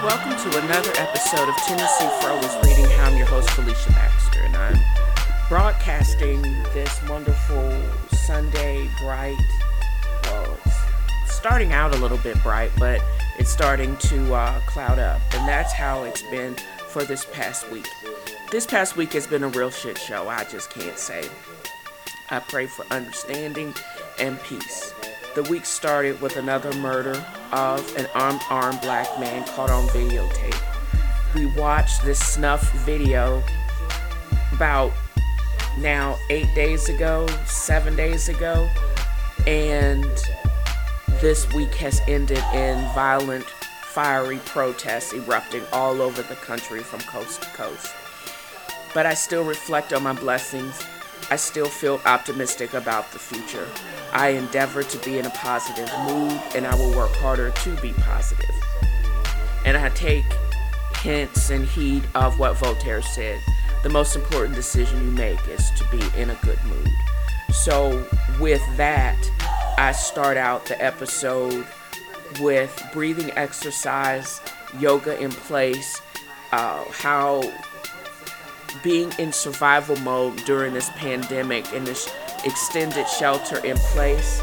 welcome to another episode of Tennessee Fro is Reading. I'm your host, Felicia Baxter, and I'm broadcasting this wonderful Sunday bright. Well, it's starting out a little bit bright, but it's starting to cloud up, and that's how it's been for this past week. This past week has been a real shit show, I just can't say. I pray for understanding and peace. The week started with another murder of an armed black man caught on videotape. We watched this snuff video about now 8 days ago, 7 days ago, and this week has ended in violent, fiery protests erupting all over the country from coast to coast. But I still reflect on my blessings. I still feel optimistic about the future. I endeavor to be in a positive mood, and I will work harder to be positive. And I take hints and heed of what Voltaire said. The most important decision you make is to be in a good mood. So with that, I start out the episode with breathing exercise, yoga in place, how being in survival mode during this pandemic and this extended shelter in place.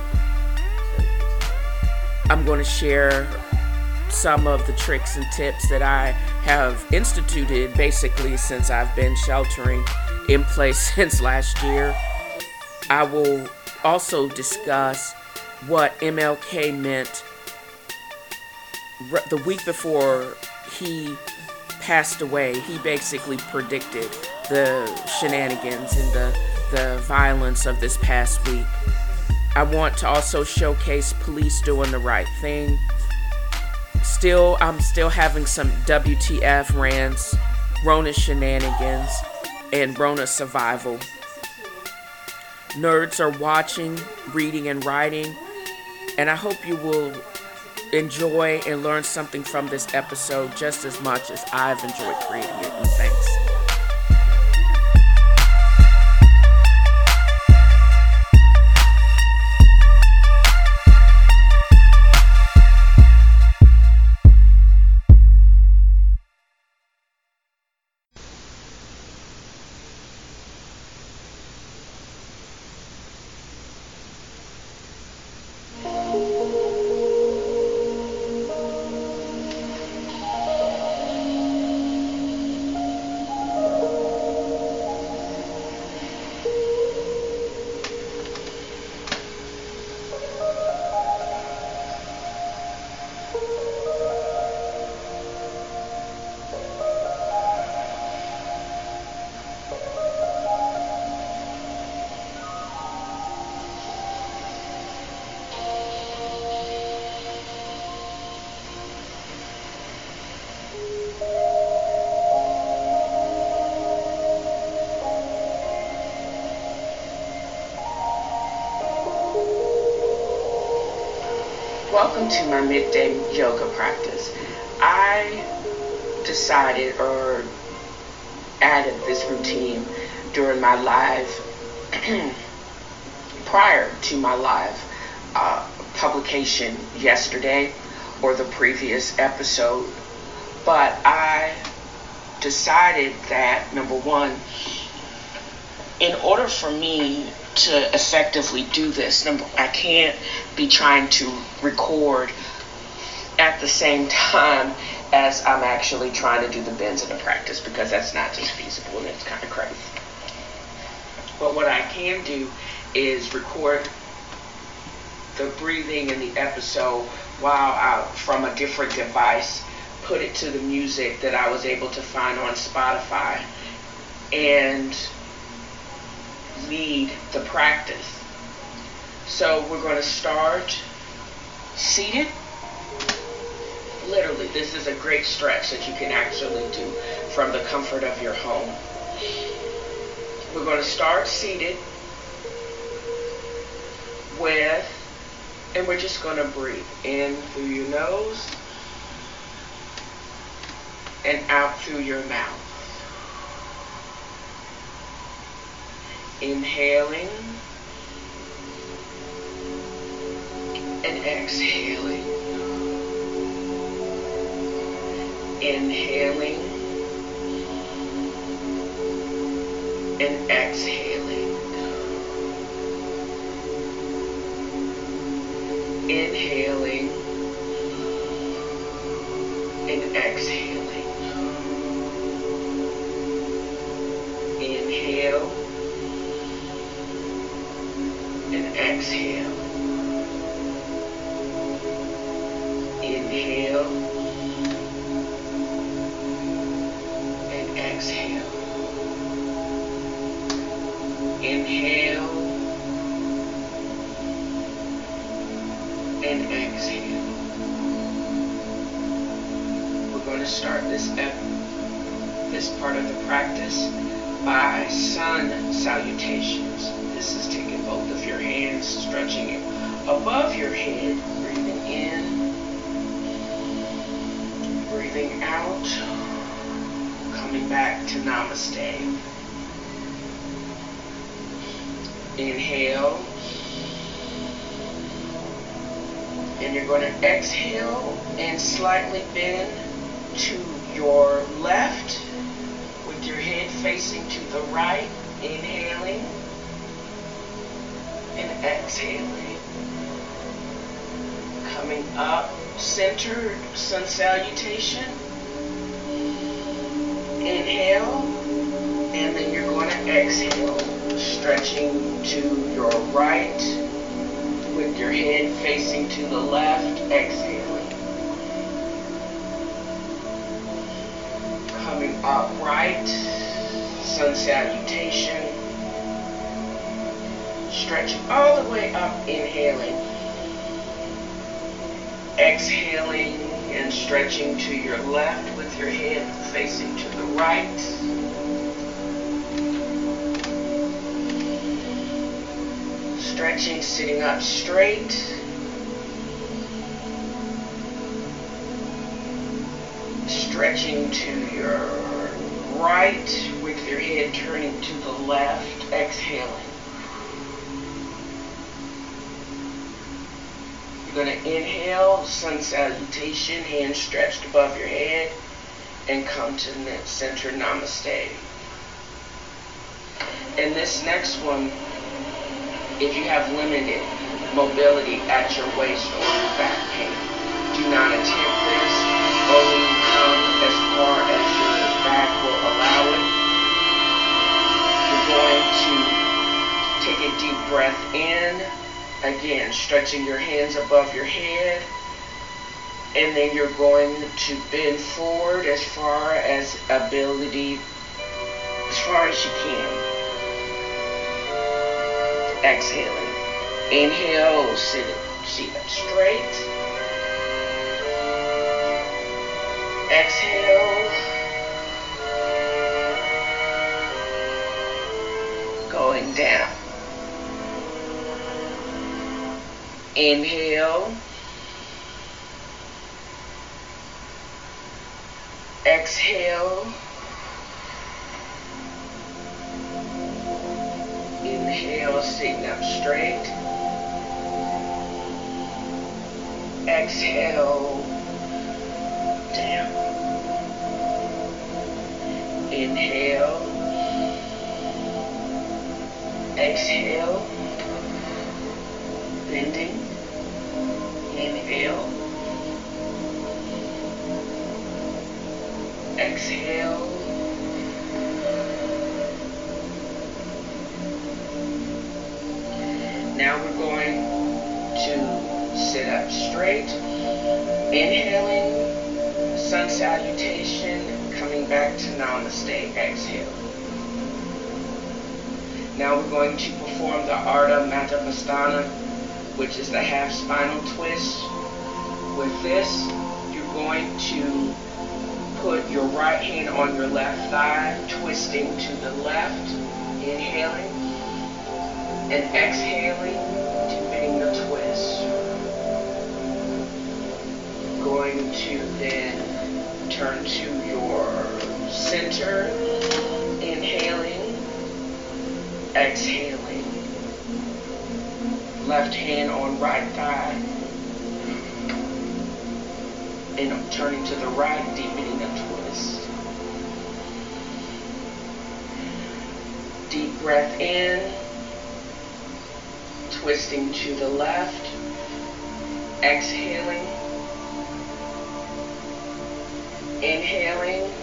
I'm going to share some of the tricks and tips that I have instituted basically since I've been sheltering in place since last year. I will also discuss what MLK meant the week before he passed away. He basically predicted the shenanigans and the violence of this past week. I want to also showcase police doing the right thing. I'm still having some WTF rants, Rona shenanigans, and Rona survival. Nerds are watching, reading, and writing, and I hope you will enjoy and learn something from this episode just as much as I've enjoyed creating it. And thanks. Welcome to my midday yoga practice. I decided or added this routine during my live, prior to my live publication yesterday or the previous episode. But I decided that, number one, in order for me to effectively do this, I can't be trying to record at the same time as I'm actually trying to do the bends in the practice, because that's not just feasible and it's kind of crazy. But what I can do is record the breathing in the episode while from a different device, put it to the music that I was able to find on Spotify, and lead the practice. So we're going to start seated. Literally, this is a great stretch that you can actually do from the comfort of your home. We're going to start seated and we're just going to breathe in through your nose and out through your mouth. Inhaling and exhaling. Inhaling and exhaling. Inhaling and exhaling. Inhale and exhale. Inhale and exhale. Inhale and exhale. We're going to start this part of the practice by sun salutations. This is taking both of your hands, stretching it above your head, breathing in, breathing out, coming back to Namaste. Inhale, and you're going to exhale and slightly bend to your left with your head facing to the right. Inhaling and exhaling. Coming up, centered sun salutation. Inhale, and then you're going to exhale, stretching to your right with your head facing to the left. Exhaling. Coming upright, sun salutation. Stretching all the way up, inhaling. Exhaling and stretching to your left with your head facing to the right. Stretching, sitting up straight. Stretching to your right with your head turning to the left. Exhaling. You're going to inhale, sun salutation, hands stretched above your head, and come to center Namaste. And this next one, if you have limited mobility at your waist or your back pain, do not attempt this. Only come as far as your back will allow it. You're going to take a deep breath in. Again, stretching your hands above your head, and then you're going to bend forward as far as ability, as far as you can. Exhaling. Inhale, sit up straight. Exhale. Going down. Inhale. Exhale. Inhale, sitting up straight. Exhale, down. Inhale. Exhale. Bending. Inhale. Exhale. Now we're going to sit up straight. Inhaling, sun salutation, coming back to Namaste. Exhale. Now we're going to perform the Ardha Madanapastana, which is the half spinal twist. With this, you're going to put your right hand on your left thigh, twisting to the left, inhaling, and exhaling, deepening the twist. Going to then turn to your center, inhaling, exhaling. Left hand on right thigh. And I'm turning to the right, deepening a twist. Deep breath in, twisting to the left, exhaling, inhaling,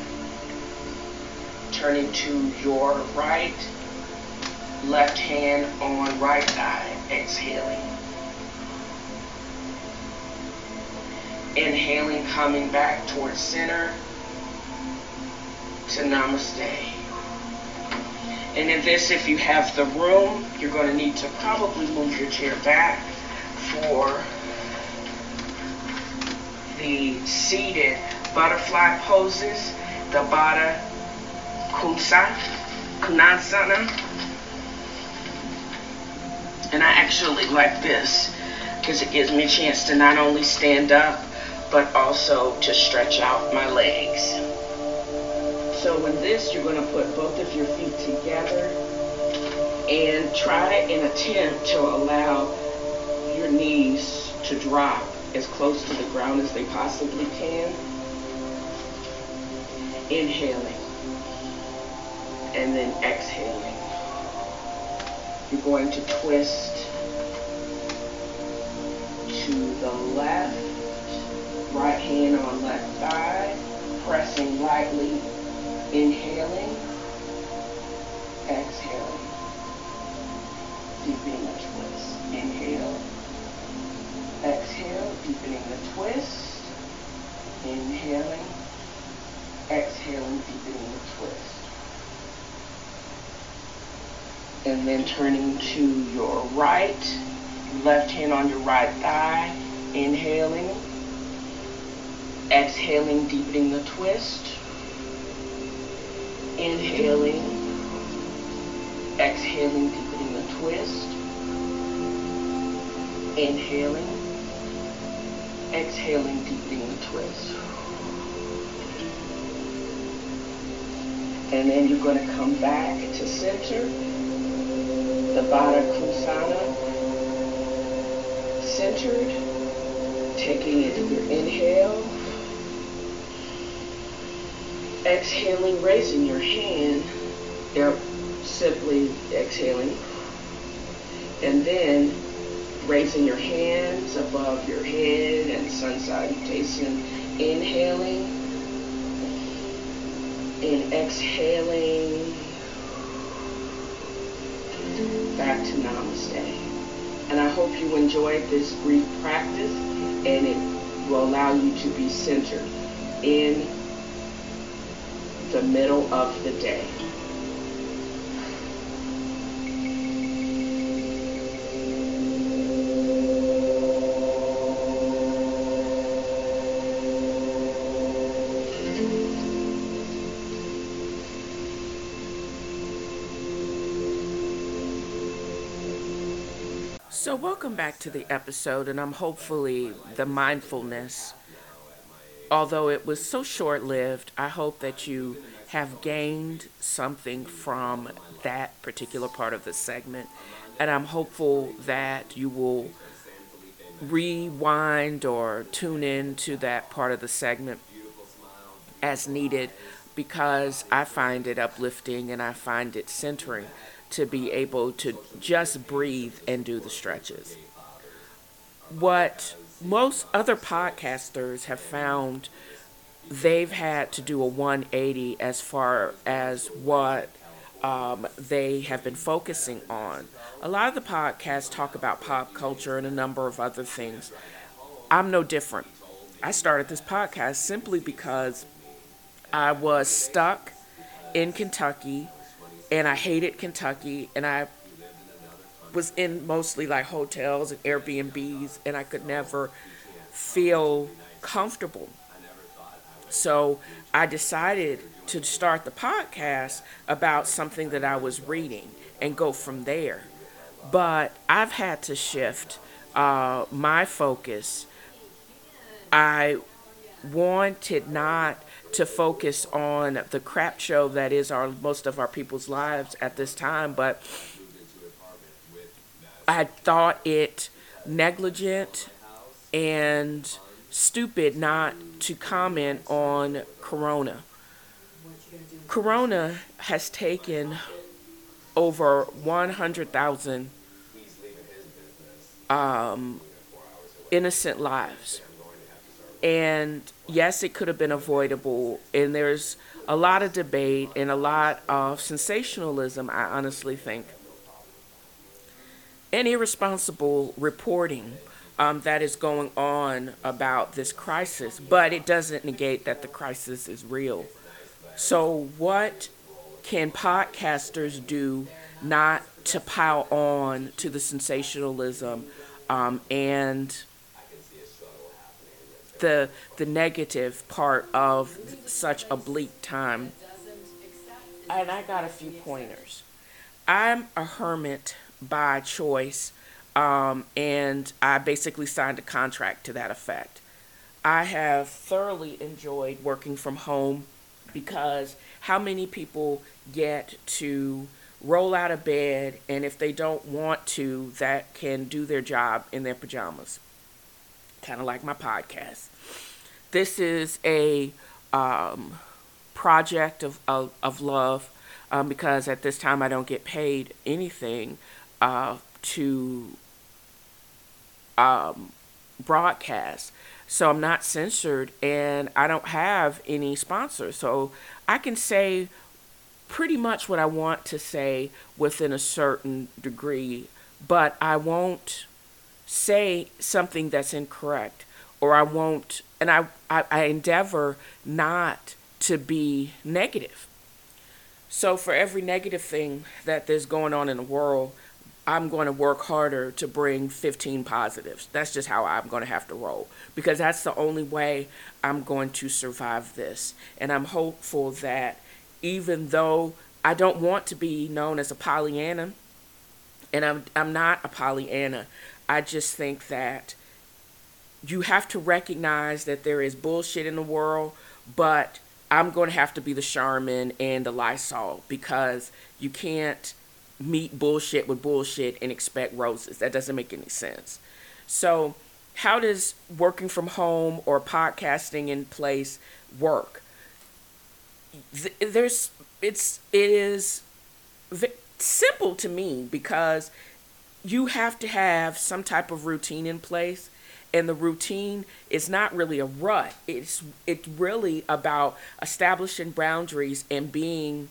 turning to your right, left hand on right thigh, exhaling. Inhaling, coming back towards center to Namaste. And in this, if you have the room, you're going to need to probably move your chair back for the seated butterfly poses, the Baddha Konasana. And I actually like this because it gives me a chance to not only stand up, but also to stretch out my legs. So in this, you're going to put both of your feet together and try and attempt to allow your knees to drop as close to the ground as they possibly can. Inhaling and then exhaling. You're going to twist to the left, right hand on left thigh, pressing lightly, inhaling, exhaling, deepening the twist. Inhale, exhale, deepening the twist, inhaling, exhaling, deepening the twist. And then turning to your right, left hand on your right thigh, inhaling, exhaling, deepening the twist, inhaling, exhaling, deepening the twist, inhaling, exhaling, deepening the twist. And then you're going to come back to center, the Baddha Konasana, centered, taking it to your inhale, exhaling, raising your hand, simply exhaling, and then raising your hands above your head and sun salutation, inhaling and exhaling back to Namaste. And I hope you enjoyed this brief practice and it will allow you to be centered in the middle of the day. So welcome back to the episode, and I'm hopefully the mindfulness, although it was so short-lived, I hope that you have gained something from that particular part of the segment, and I'm hopeful that you will rewind or tune in to that part of the segment as needed, because I find it uplifting and I find it centering to be able to just breathe and do the stretches. What most other podcasters have found, they've had to do a 180 as far as what they have been focusing on. A lot of the podcasts talk about pop culture and a number of other things. I'm no different. I started this podcast simply because I was stuck in Kentucky and I hated Kentucky, and I was in mostly like hotels and Airbnbs, and I could never feel comfortable. So I decided to start the podcast about something that I was reading and go from there. But I've had to shift my focus. I wanted not to focus on the crap show that is most of our people's lives at this time, but I thought it negligent and stupid not to comment on Corona. Corona has taken over 100,000 innocent lives. And yes, it could have been avoidable. And there's a lot of debate and a lot of sensationalism, I honestly think, and irresponsible reporting that is going on about this crisis. But it doesn't negate that the crisis is real. So, what can podcasters do not to pile on to the sensationalism and the negative part of such a bleak time? And I got a few pointers. I'm a hermit by choice, and I basically signed a contract to that effect. I have thoroughly enjoyed working from home because how many people get to roll out of bed, and if they don't want to, that can do their job in their pajamas? Kind of like my podcast. This is a project of love, because at this time I don't get paid anything to broadcast. So I'm not censored and I don't have any sponsors. So I can say pretty much what I want to say within a certain degree, but I won't say something that's incorrect, or I won't, and I endeavor not to be negative. So for every negative thing that there's going on in the world, I'm going to work harder to bring 15 positives. That's just how I'm going to have to roll, because that's the only way I'm going to survive this. And I'm hopeful that even though I don't want to be known as a Pollyanna, and I'm not a Pollyanna, I just think that you have to recognize that there is bullshit in the world, but I'm going to have to be the Charmin and the Lysol, because you can't meet bullshit with bullshit and expect roses. That doesn't make any sense. So how does working from home or podcasting in place work? It is simple to me, because you have to have some type of routine in place, and the routine is not really a rut. It's really about establishing boundaries and being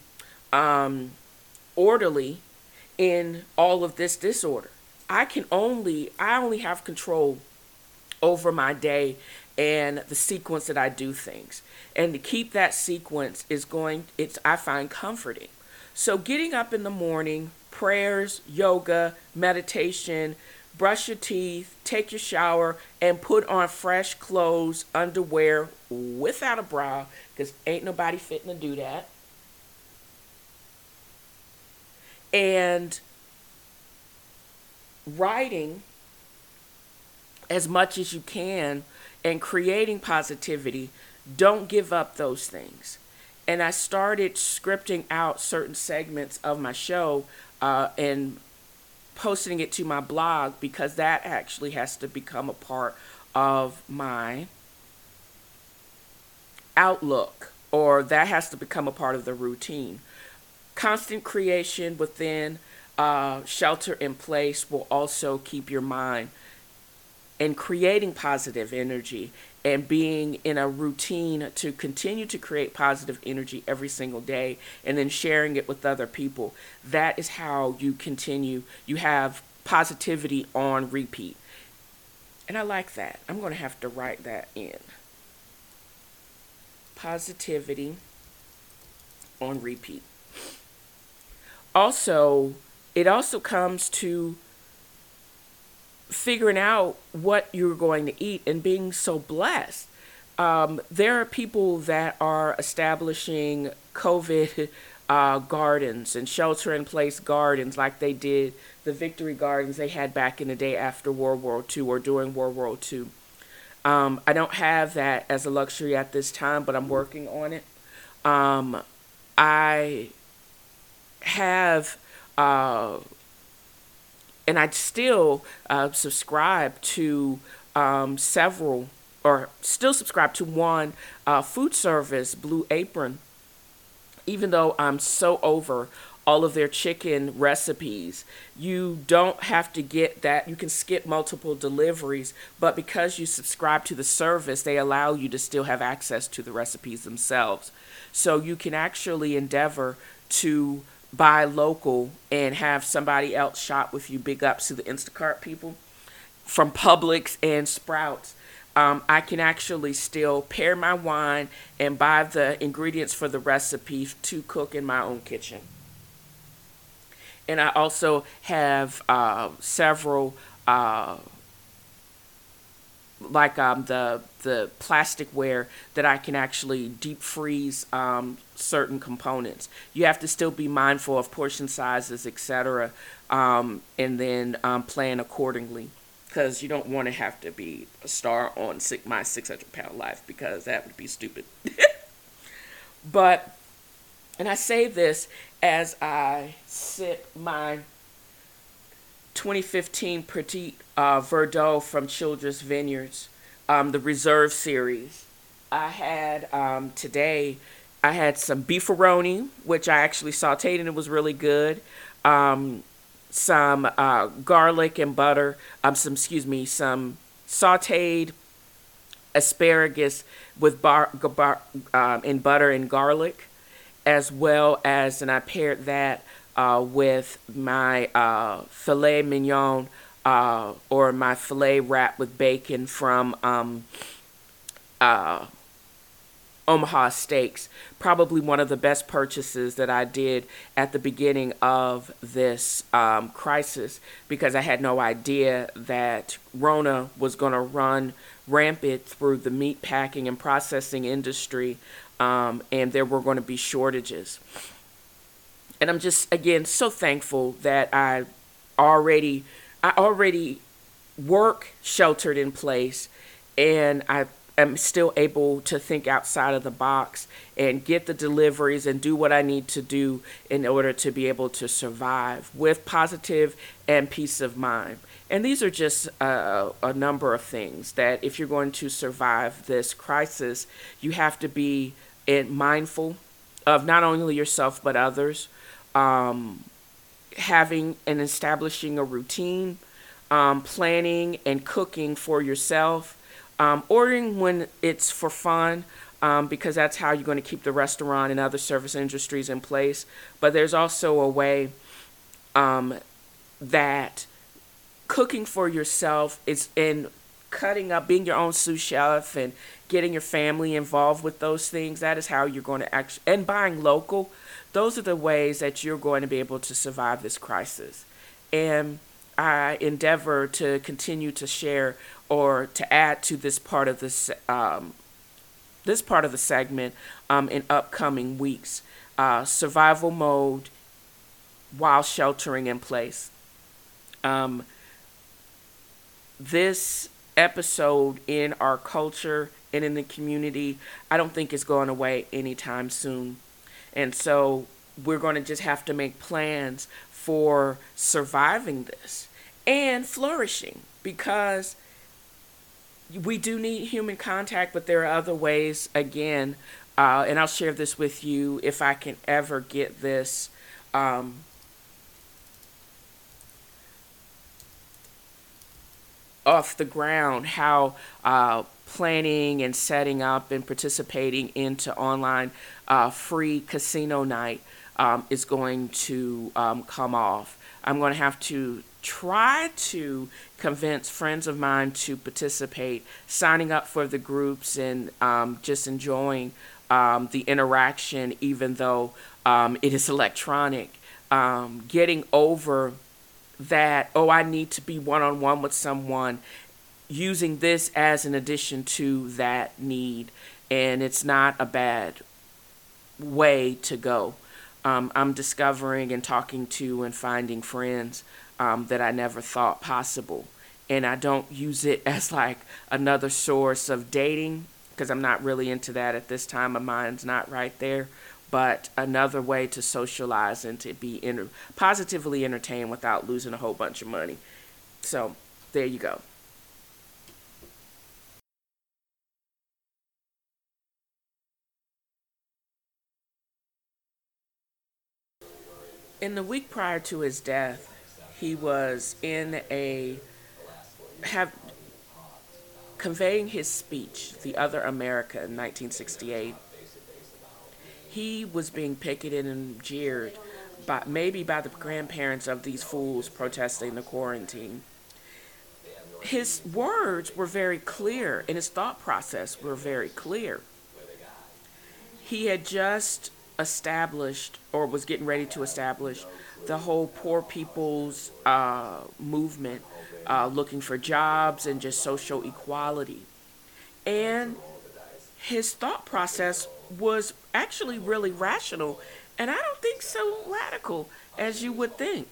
orderly in all of this disorder. I only have control over my day and the sequence that I do things. And to keep that sequence I find comforting. So getting up in the morning, prayers, yoga, meditation, brush your teeth, take your shower, and put on fresh clothes, underwear, without a bra, because ain't nobody fitting to do that. And writing as much as you can and creating positivity. Don't give up those things. And I started scripting out certain segments of my show and posting it to my blog, because that actually has to become a part of my outlook, or that has to become a part of the routine. Constant creation within shelter in place will also keep your mind and creating positive energy and being in a routine to continue to create positive energy every single day, and then sharing it with other people. That is how you continue. You have positivity on repeat. And I like that. I'm going to have to write that in. Positivity on repeat. Also, it also comes to figuring out what you're going to eat and being so blessed. There are people that are establishing COVID gardens and shelter-in-place gardens, like they did the victory gardens they had back in the day after World War II or during World War II. I don't have that as a luxury at this time, but I'm working on it. I have, and I still subscribe to several or still subscribe to one food service, Blue Apron, even though I'm so over all of their chicken recipes. You don't have to get that. You can skip multiple deliveries, but because you subscribe to the service, they allow you to still have access to the recipes themselves. So you can actually endeavor to buy local and have somebody else shop with you. Big ups to the Instacart people from Publix and Sprouts. I can actually still pair my wine and buy the ingredients for the recipe to cook in my own kitchen. And I also have several, like the plasticware that I can actually deep freeze certain components. You have to still be mindful of portion sizes, etc., and then plan accordingly, because you don't want to have to be a star on my 600-pound life, because that would be stupid. But, and I say this as I sip my 2015 Petit Verdot from Childress Vineyards, the Reserve series. I had today, I had some beefaroni, which I actually sauteed and it was really good. Some garlic and butter, some sauteed asparagus with in butter and garlic, as well as, and I paired that with my filet mignon, or my filet wrap with bacon from Omaha Steaks. Probably one of the best purchases that I did at the beginning of this crisis, because I had no idea that Rona was going to run rampant through the meat packing and processing industry, and there were going to be shortages. And I'm just, again, so thankful that I already work sheltered in place, and I am still able to think outside of the box and get the deliveries and do what I need to do in order to be able to survive with positive and peace of mind. And these are just a number of things that if you're going to survive this crisis, you have to be mindful of not only yourself but others. Having and establishing a routine, planning and cooking for yourself, ordering when it's for fun, because that's how you're going to keep the restaurant and other service industries in place. But there's also a way that cooking for yourself is in cutting up, being your own sous chef and getting your family involved with those things. That is how you're going to actually, and buying local. Those are the ways that you're going to be able to survive this crisis. And I endeavor to continue to share or to add to this part of the segment in upcoming weeks. Survival mode while sheltering in place. This episode in our culture and in the community, I don't think is going away anytime soon. And so we're going to just have to make plans for surviving this and flourishing, because we do need human contact, but there are other ways, again, and I'll share this with you if I can ever get this off the ground, how planning and setting up and participating into online free casino night is going to come off. I'm going to have to try to convince friends of mine to participate, signing up for the groups and just enjoying the interaction, even though it is electronic. Getting over that, oh, I need to be one-on-one with someone, using this as an addition to that need. And it's not a bad way to go. I'm discovering and talking to and finding friends that I never thought possible. And I don't use it as like another source of dating, because I'm not really into that at this time. My mind's not right there. But another way to socialize and to be positively entertained without losing a whole bunch of money. So there you go. In the week prior to his death, he was in a have conveying his speech, The Other America, in 1968. He was being picketed and jeered by maybe by the grandparents of these fools protesting the quarantine. His words were very clear and his thought process were very clear. He had just established or was getting ready to establish the whole poor people's movement, looking for jobs and just social equality. And his thought process was actually really rational, and I don't think so radical as you would think.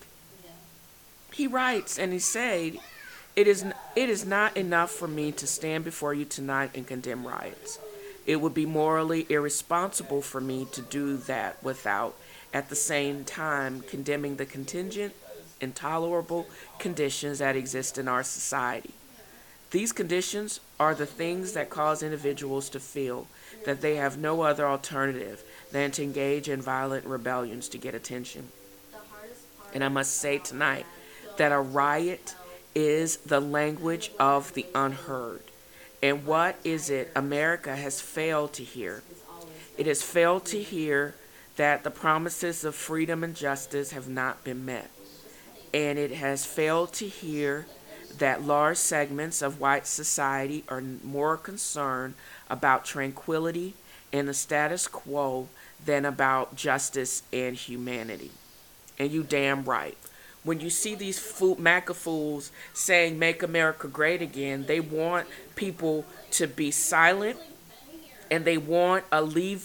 He writes and he said, it is not enough for me to stand before you tonight and condemn riots. It would be morally irresponsible for me to do that without, at the same time, condemning the contingent, intolerable conditions that exist in our society. These conditions are the things that cause individuals to feel that they have no other alternative than to engage in violent rebellions to get attention. And I must say tonight that a riot is the language of the unheard. And what is it America has failed to hear? It has failed to hear that the promises of freedom and justice have not been met. And it has failed to hear that large segments of white society are more concerned about tranquility and the status quo than about justice and humanity. And you damn right. When you see these MAGA fools saying "Make America Great Again," they want people to be silent, and they want a leave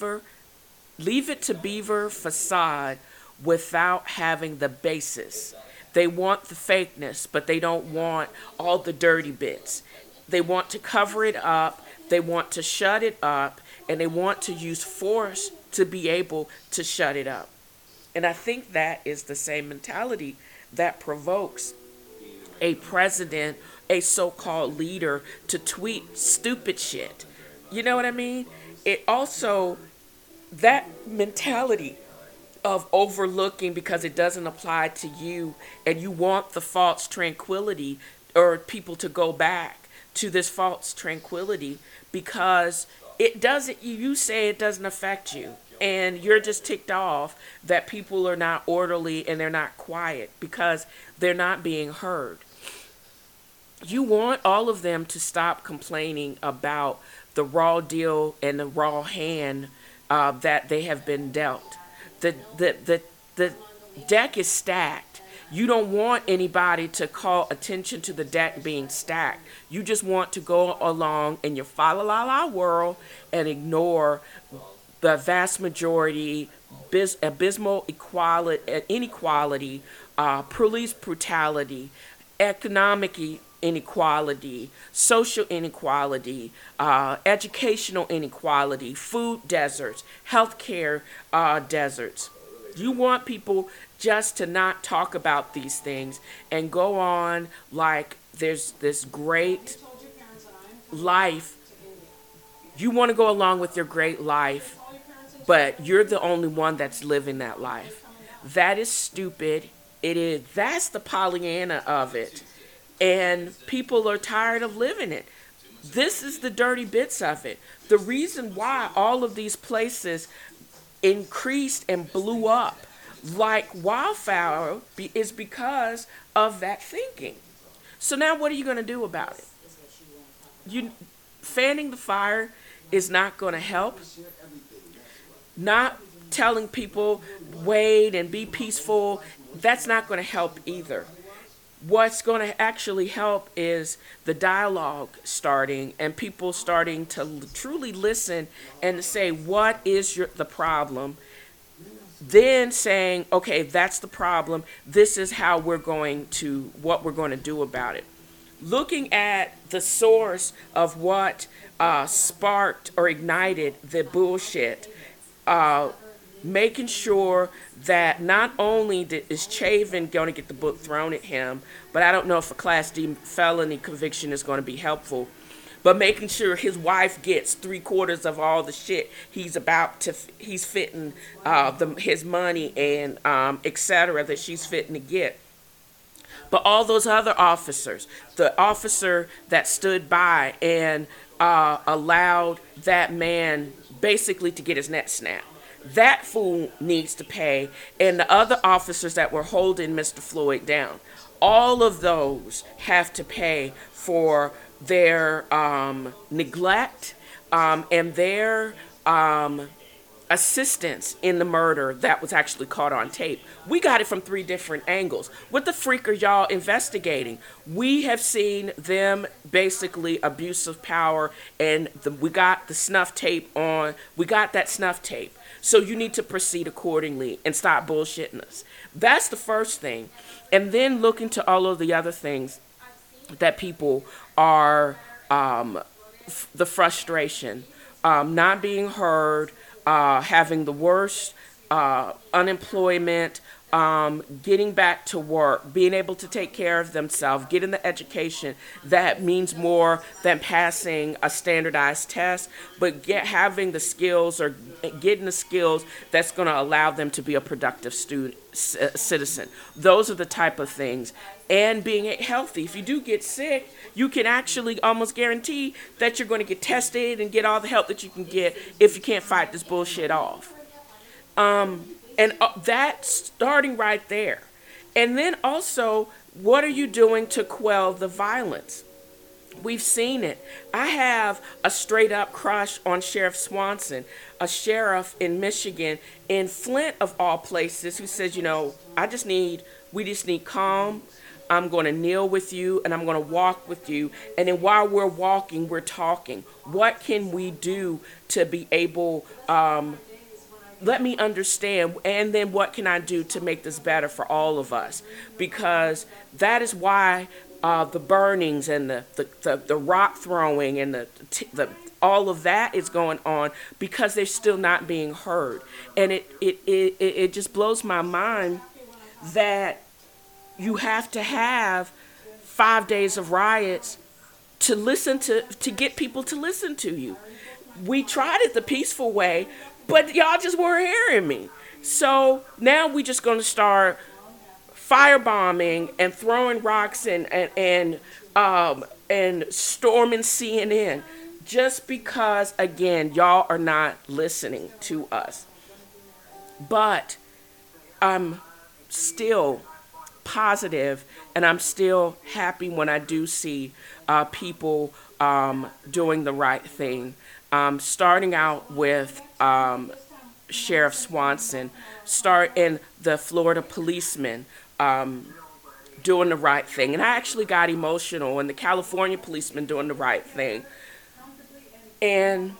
it to beaver facade without having the basis. They want the fakeness, but they don't want all the dirty bits. They want to cover it up, they want to shut it up, and they want to use force to be able to shut it up. And I think that is the same mentality that provokes a president, a so-called leader, to tweet stupid shit. You know what I mean? It also, that mentality of overlooking because it doesn't apply to you and you want the false tranquility or people to go back to this false tranquility because it doesn't, you say it doesn't affect you. And you're just ticked off that people are not orderly and they're not quiet because they're not being heard. You want all of them to stop complaining about the raw deal and the raw hand that they have been dealt. The deck is stacked. You don't want anybody to call attention to the deck being stacked. You just want to go along in your fa-la-la-la world and ignore the vast majority, abysmal inequality, police brutality, economic inequality, social inequality, educational inequality, food deserts, healthcare deserts. You want people just to not talk about these things and go on like there's this great life. You want to go along with your great life, but you're the only one that's living that life. That is stupid. That's the Pollyanna of it. And people are tired of living it. This is the dirty bits of it. The reason why all of these places increased and blew up like wildfire is because of that thinking. So now what are you going to do about it? Fanning the fire is not going to help. Not telling people wait and be peaceful, that's not going to help either. What's going to actually help is the dialogue starting and people starting to truly listen and say, what is the problem? Then saying, okay, that's the problem. This is what we're going to do about it. Looking at the source of what sparked or ignited the bullshit, making sure that not only is Chavin going to get the book thrown at him, but I don't know if a Class D felony conviction is going to be helpful, but making sure his wife gets 3/4 of all the shit he's fitting his money and etc. that she's fitting to get. But all those other officers, the officer that stood by and allowed that man basically to get his neck snapped, that fool needs to pay. And the other officers that were holding Mr. Floyd down, all of those have to pay for their neglect and their assistance in the murder that was actually caught on tape. We got it from 3 different angles. What the freak are y'all investigating? We have seen them basically abuse of power, and we got the snuff tape on. We got that snuff tape. So you need to proceed accordingly and stop bullshitting us. That's the first thing. And then look into all of the other things that people are, the frustration, not being heard, having the worst unemployment, getting back to work, being able to take care of themselves, getting the education that means more than passing a standardized test, but having the skills or getting the skills that's going to allow them to be a productive citizen. Those are the type of things. And being healthy. If you do get sick, you can actually almost guarantee that you're going to get tested and get all the help that you can get if you can't fight this bullshit off. And that's starting right there. And then also, what are you doing to quell the violence? We've seen it. I have a straight up crush on Sheriff Swanson, a sheriff in Michigan, in Flint of all places, who says, we just need calm. I'm going to kneel with you and I'm going to walk with you. And then while we're walking, we're talking. What can we do to be able, let me understand, and then what can I do to make this better for all of us? Because that is why the burnings and the rock throwing and the all of that is going on, because they're still not being heard. And it just blows my mind that you have to have 5 days of riots to get people to listen to you. We tried it the peaceful way, but y'all just weren't hearing me. So now we just going to start firebombing and throwing rocks and storming CNN just because, again, y'all are not listening to us. But I'm still positive, and I'm still happy when I do see people doing the right thing. Starting out with Sheriff Swanson, and the Florida policeman doing the right thing. And I actually got emotional, and the California policeman doing the right thing. And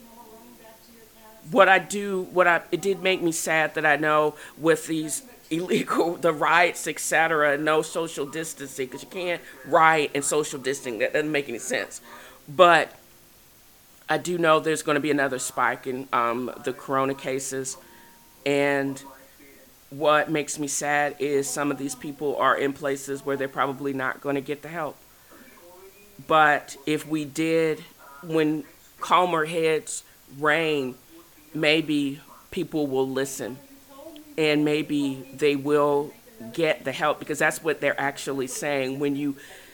it did make me sad that I know with these the riots, etc., no social distancing, because you can't riot and social distancing. That doesn't make any sense. But I do know there's going to be another spike in the corona cases. And what makes me sad is some of these people are in places where they're probably not going to get the help. But if we did, when calmer heads reign, maybe people will listen. And maybe they will get the help, because that's what they're actually saying. When you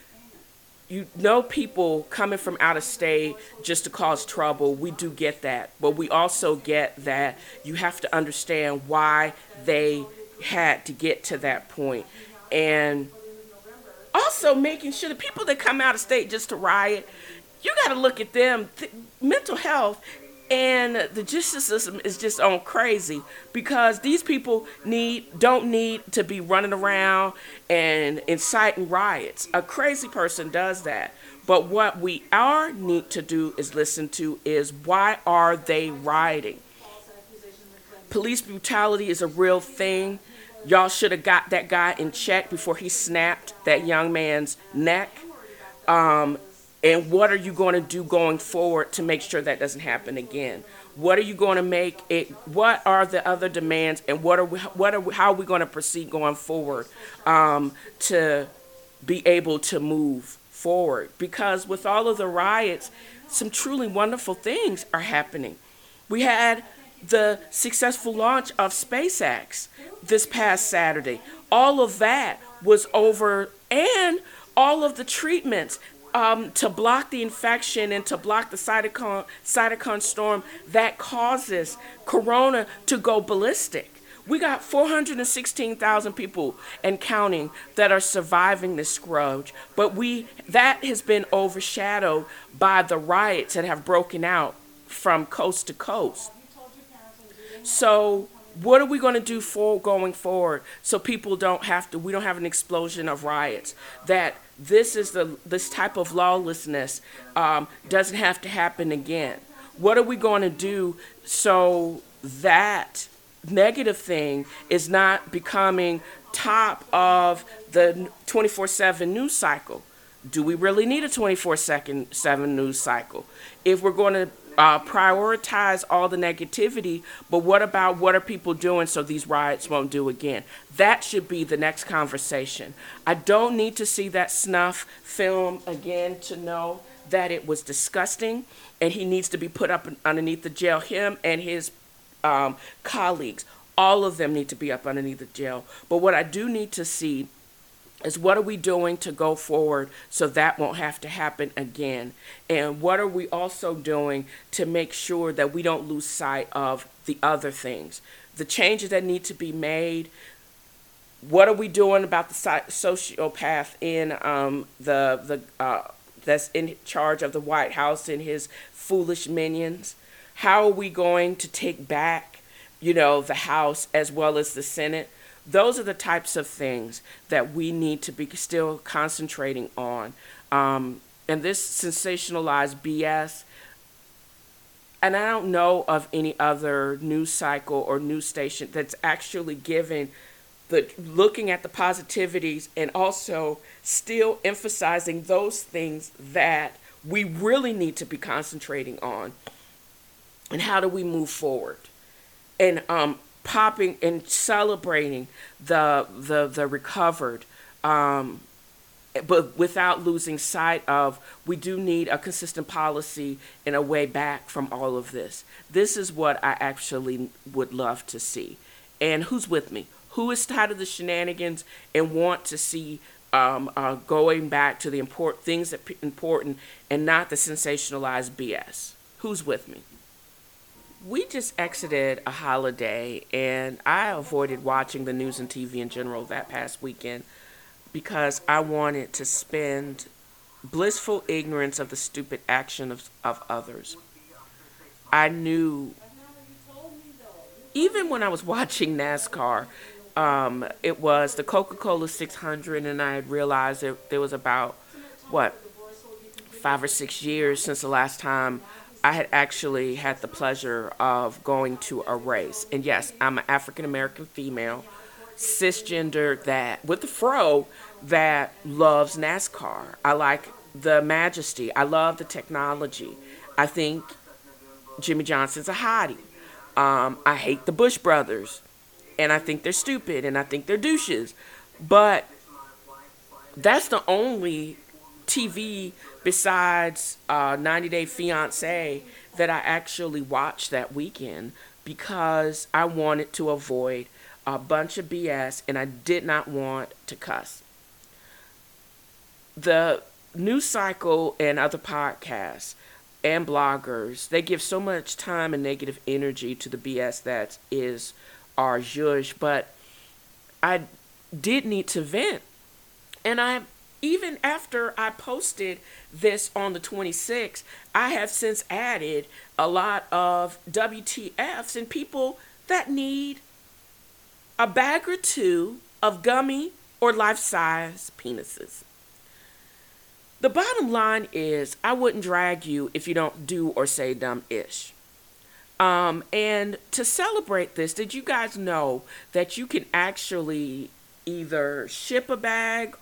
people coming from out of state just to cause trouble, we do get that. But we also get that you have to understand why they had to get to that point. And also making sure the people that come out of state just to riot, you got to look at them. Mental health and the justice system is just on crazy, because these people don't need to be running around and inciting riots. A crazy person does that. But what we need to do is listen to is, why are they rioting? Police brutality is a real thing. Y'all should have got that guy in check before he snapped that young man's neck. And what are you going to do going forward to make sure that doesn't happen again? What are you going to make it? What are the other demands, and how are we going to proceed going forward to be able to move forward? forward, because with all of the riots, some truly wonderful things are happening. We had the successful launch of SpaceX this past Saturday. All of that was over, and all of the treatments to block the infection and to block the cytokine storm that causes corona to go ballistic. We got 416,000 people and counting that are surviving this scourge, but that has been overshadowed by the riots that have broken out from coast to coast. So what are we going to do for going forward so people we don't have an explosion of riots? That this type of lawlessness doesn't have to happen again. What are we going to do so that negative thing is not becoming top of the 24/7 news cycle? Do we really need a 24/7 news cycle? If we're going to prioritize all the negativity, but what are people doing so these riots won't do again? That should be the next conversation. I don't need to see that snuff film again to know that it was disgusting, and he needs to be put up underneath the jail. Him and his colleagues, all of them need to be up underneath the jail. But what I do need to see is, what are we doing to go forward so that won't have to happen again? And what are we also doing to make sure that we don't lose sight of the other things, the changes that need to be made? What are we doing about the sociopath in that's in charge of the White House and his foolish minions? How are we going to take back, the House as well as the Senate? Those are the types of things that we need to be still concentrating on. And this sensationalized BS, and I don't know of any other news cycle or news station that's actually looking at the positivities and also still emphasizing those things that we really need to be concentrating on. And how do we move forward? And popping and celebrating the recovered, but without losing sight of, we do need a consistent policy and a way back from all of this. This is what I actually would love to see. And who's with me? Who is tired of the shenanigans and want to see going back to the things that are important and not the sensationalized BS? Who's with me? We just exited a holiday, and I avoided watching the news and TV in general that past weekend because I wanted to spend blissful ignorance of the stupid action of others. I knew, even when I was watching NASCAR, it was the Coca-Cola 600, and I had realized that there was about, 5 or 6 years since the last time I had actually had the pleasure of going to a race. And yes, I'm an African-American female, cisgender, that with the fro, that loves NASCAR. I like the majesty. I love the technology. I think Jimmy Johnson's a hottie. I hate the Bush brothers, and I think they're stupid, and I think they're douches. But that's the only TV besides 90 Day Fiancé that I actually watched that weekend, because I wanted to avoid a bunch of BS and I did not want to cuss. The news cycle and other podcasts and bloggers, they give so much time and negative energy to the BS that is our zhuzh, but I did need to vent. And even after I posted this on the 26th, I have since added a lot of WTFs and people that need a bag or two of gummy or life-size penises. The bottom line is, I wouldn't drag you if you don't do or say dumb-ish. And to celebrate this, did you guys know that you can actually either ship a bag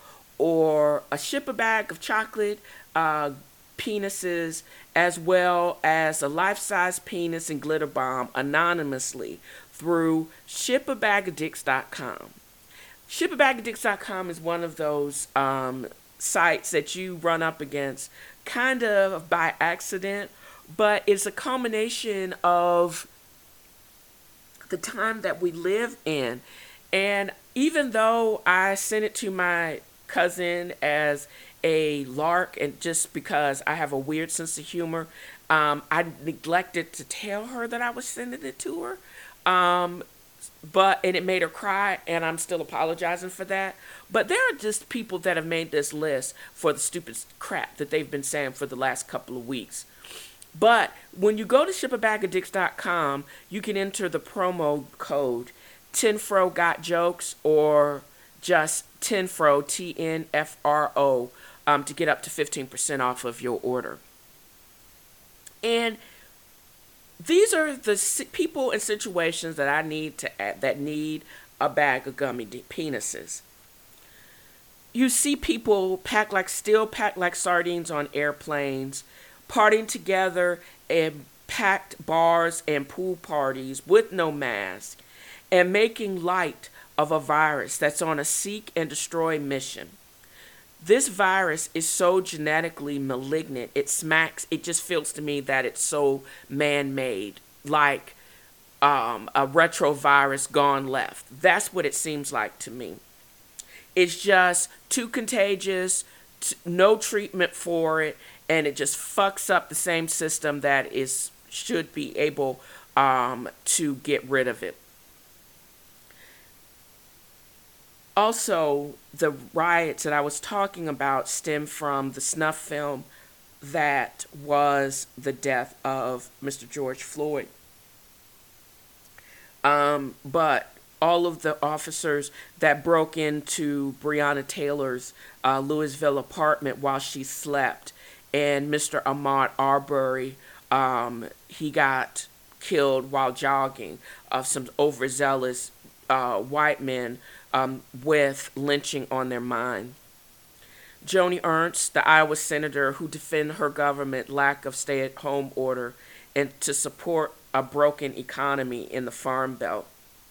of chocolate penises, as well as a life-size penis and glitter bomb anonymously through shipabagadicks.com. Shipabagadicks.com is one of those sites that you run up against kind of by accident, but it's a combination of the time that we live in. And even though I sent it to my cousin as a lark, and just because I have a weird sense of humor, I neglected to tell her that I was sending it to her. And it made her cry, and I'm still apologizing for that. But there are just people that have made this list for the stupid crap that they've been saying for the last couple of weeks. But when you go to shipabagofdicks.com, you can enter the promo code Tenfro Got Jokes, or just Tenfro, TNFRO, to get up to 15% off of your order. And these are the people and situations that I need to add, that need a bag of gummy penises. You see people packed like sardines on airplanes, partying together in packed bars and pool parties with no mask, and making light of a virus that's on a seek and destroy mission. This virus is so genetically malignant, it just feels to me that it's so man-made, like a retrovirus gone left. That's what it seems like to me. It's just too contagious, no treatment for it, and it just fucks up the same system that should be able to get rid of it. Also, the riots that I was talking about stem from the snuff film that was the death of Mr. George Floyd. But all of the officers that broke into Breonna Taylor's Louisville apartment while she slept, and Mr. Ahmaud Arbery, he got killed while jogging, of some overzealous white men with lynching on their mind. Joni Ernst, the Iowa senator who defended her government lack of stay-at-home order and to support a broken economy in the Farm Belt.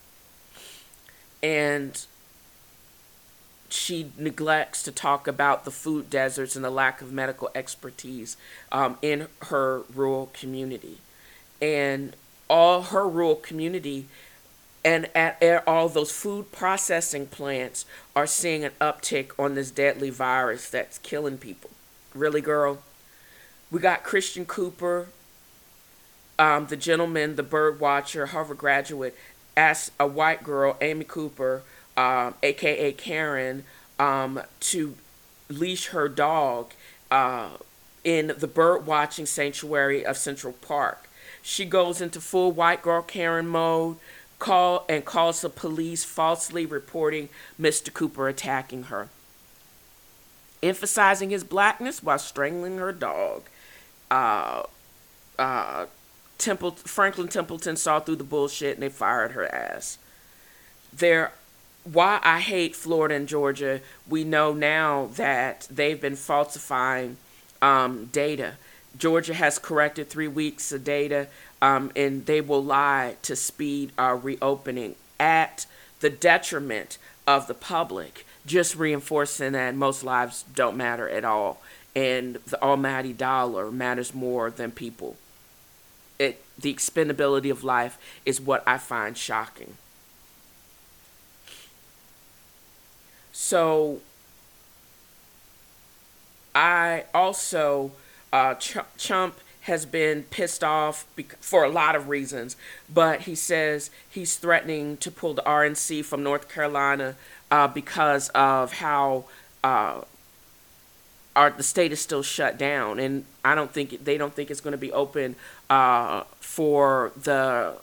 And she neglects to talk about the food deserts and the lack of medical expertise in her rural community. And all her rural community and at all those food processing plants are seeing an uptick on this deadly virus that's killing people. Really, girl? We got Christian Cooper, the gentleman, the bird watcher, Harvard graduate, asked a white girl, Amy Cooper, a.k.a. Karen, to leash her dog in the bird watching sanctuary of Central Park. She goes into full white girl Karen mode, calls the police, falsely reporting Mr. Cooper attacking her, emphasizing his blackness while strangling her dog. Franklin Templeton saw through the bullshit and they fired her ass. Why I hate Florida and Georgia, we know now that they've been falsifying data. Georgia has corrected 3 weeks of data, and they will lie to speed our reopening at the detriment of the public, just reinforcing that most lives don't matter at all, and the almighty dollar matters more than people. The expendability of life is what I find shocking. So, I also... Trump has been pissed off for a lot of reasons, but he says he's threatening to pull the RNC from North Carolina because of how the state is still shut down, and they don't think it's going to be open for the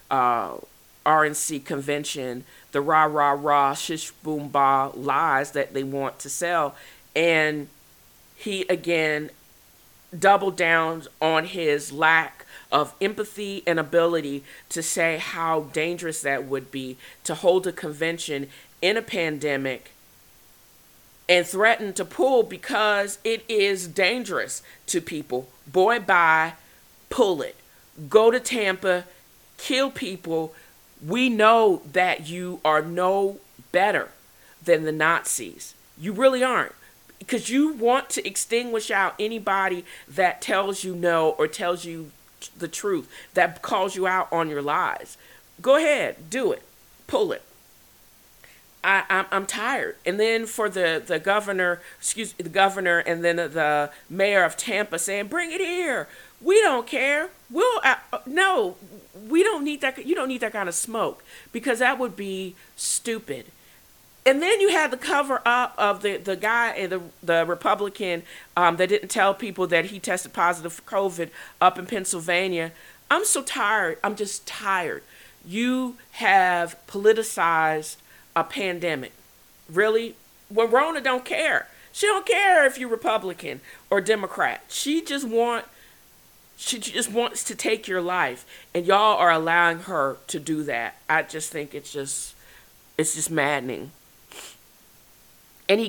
RNC convention, the rah rah rah shish boom ba lies that they want to sell, and he again double down on his lack of empathy and ability to say how dangerous that would be to hold a convention in a pandemic, and threaten to pull because it is dangerous to people. Boy, bye, pull it. Go to Tampa, kill people. We know that you are no better than the Nazis. You really aren't. because you want to extinguish out anybody that tells you no or tells you the truth, that calls you out on your lies. Go ahead, do it, pull it. I'm tired. And then for the governor, the governor, and then the mayor of Tampa saying, "Bring it here. We don't care. We'll no, we don't need that. You don't need that kind of smoke because that would be stupid." And then you had the cover up of the guy and the Republican that didn't tell people that he tested positive for COVID up in Pennsylvania. I'm so tired. I'm just tired. You have politicized a pandemic. Really? Well, Rona don't care. She don't care if you're Republican or Democrat. She just wants to take your life, and y'all are allowing her to do that. I just think it's just maddening. And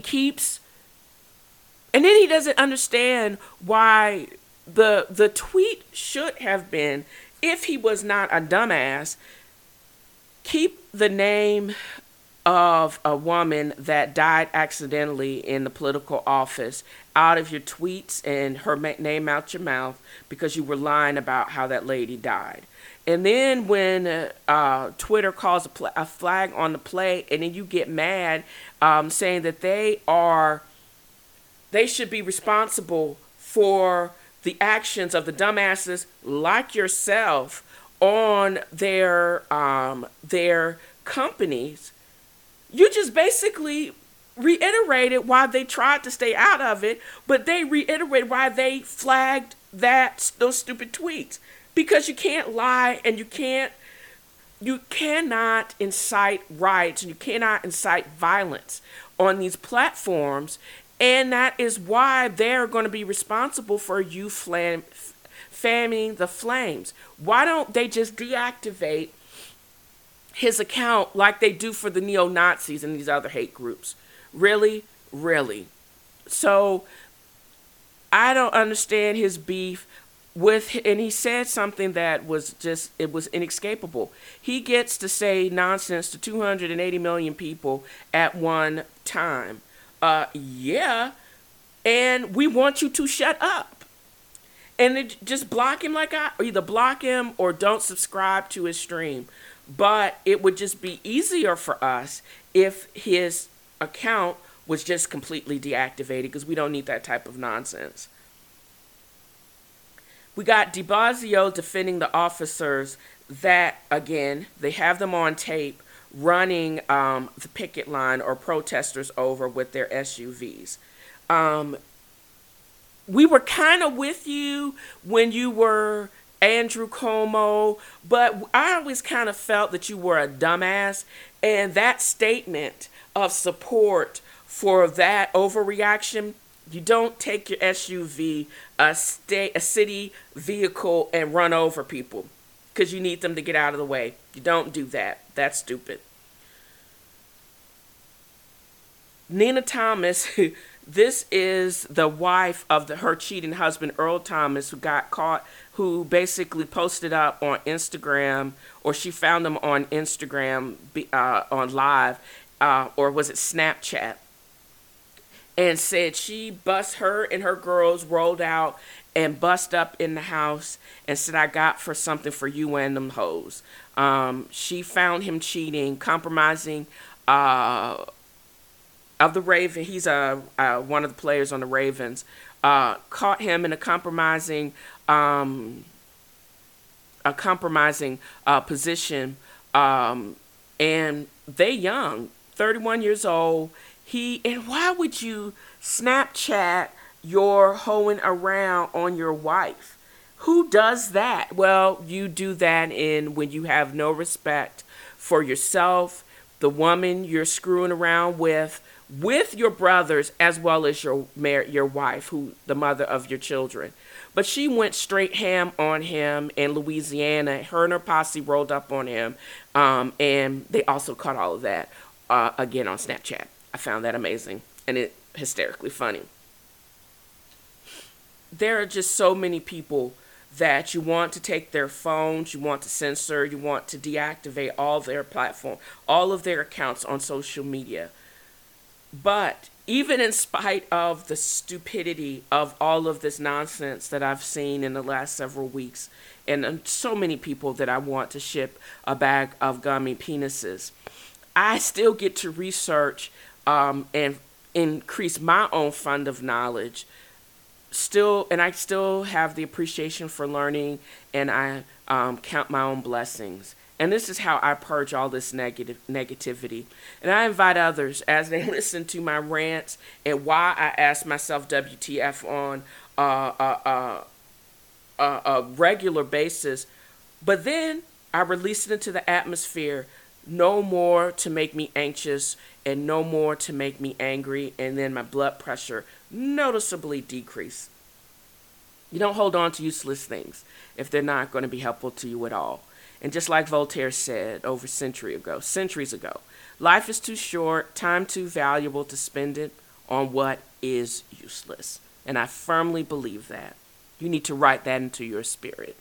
then he doesn't understand why the tweet should have been, if he was not a dumbass, keep the name of a woman that died accidentally in the political office out of your tweets and her name out your mouth because you were lying about how that lady died. And then when Twitter calls a flag on the play, and then you get mad saying that they should be responsible for the actions of the dumbasses like yourself on their companies. You just basically reiterated why they tried to stay out of it, but they reiterated why they flagged those stupid tweets. Because you can't lie, and you cannot incite riots, and you cannot incite violence on these platforms, and that is why they're going to be responsible for you fanning the flames. Why don't they just deactivate his account like they do for the neo-Nazis and these other hate groups? Really? Really? So I don't understand his beef and he said something that was it was inescapable. He gets to say nonsense to 280 million people at one time. Yeah. And we want you to shut up. And just block him either block him or don't subscribe to his stream. But it would just be easier for us if his account was just completely deactivated, because we don't need that type of nonsense. We got de Blasio defending the officers that, again, they have them on tape running the picket line or protesters over with their SUVs. We were kind of with you when you were Andrew Cuomo, but I always kind of felt that you were a dumbass, and that statement of support for that overreaction, you don't take your SUV, a city vehicle, and run over people because you need them to get out of the way. You don't do that. That's stupid. Nina Thomas, this is the wife of her cheating husband, Earl Thomas, who got caught, who basically posted up on Instagram, or she found him on Instagram on live, or was it Snapchat? And said she her and her girls rolled out and bust up in the house and said, "I got something for you and them hoes." She found him cheating, compromising of the Raven. He's one of the players on the Ravens. Caught him in a compromising position, and they young, 31 years old. And why would you Snapchat your hoeing around on your wife? Who does that? Well, you do that when you have no respect for yourself, the woman you're screwing around with your brothers, as well as your wife, the mother of your children. But she went straight ham on him in Louisiana. Her and her posse rolled up on him, and they also caught all of that again on Snapchat. I found that amazing, and it hysterically funny. There are just so many people that you want to take their phones, you want to censor, you want to deactivate all their platform, all of their accounts on social media. But even in spite of the stupidity of all of this nonsense that I've seen in the last several weeks, and so many people that I want to ship a bag of gummy penises, I still get to research and increase my own fund of knowledge. And I still have the appreciation for learning, and I count my own blessings. And this is how I purge all this negativity. And I invite others, as they listen to my rants and why I ask myself WTF on a regular basis, but then I release it into the atmosphere. No more to make me anxious and no more to make me angry, and then my blood pressure noticeably decrease. You don't hold on to useless things if they're not going to be helpful to you at all. And just like Voltaire said over centuries ago, life is too short, time too valuable to spend it on what is useless. And I firmly believe that. You need to write that into your spirit.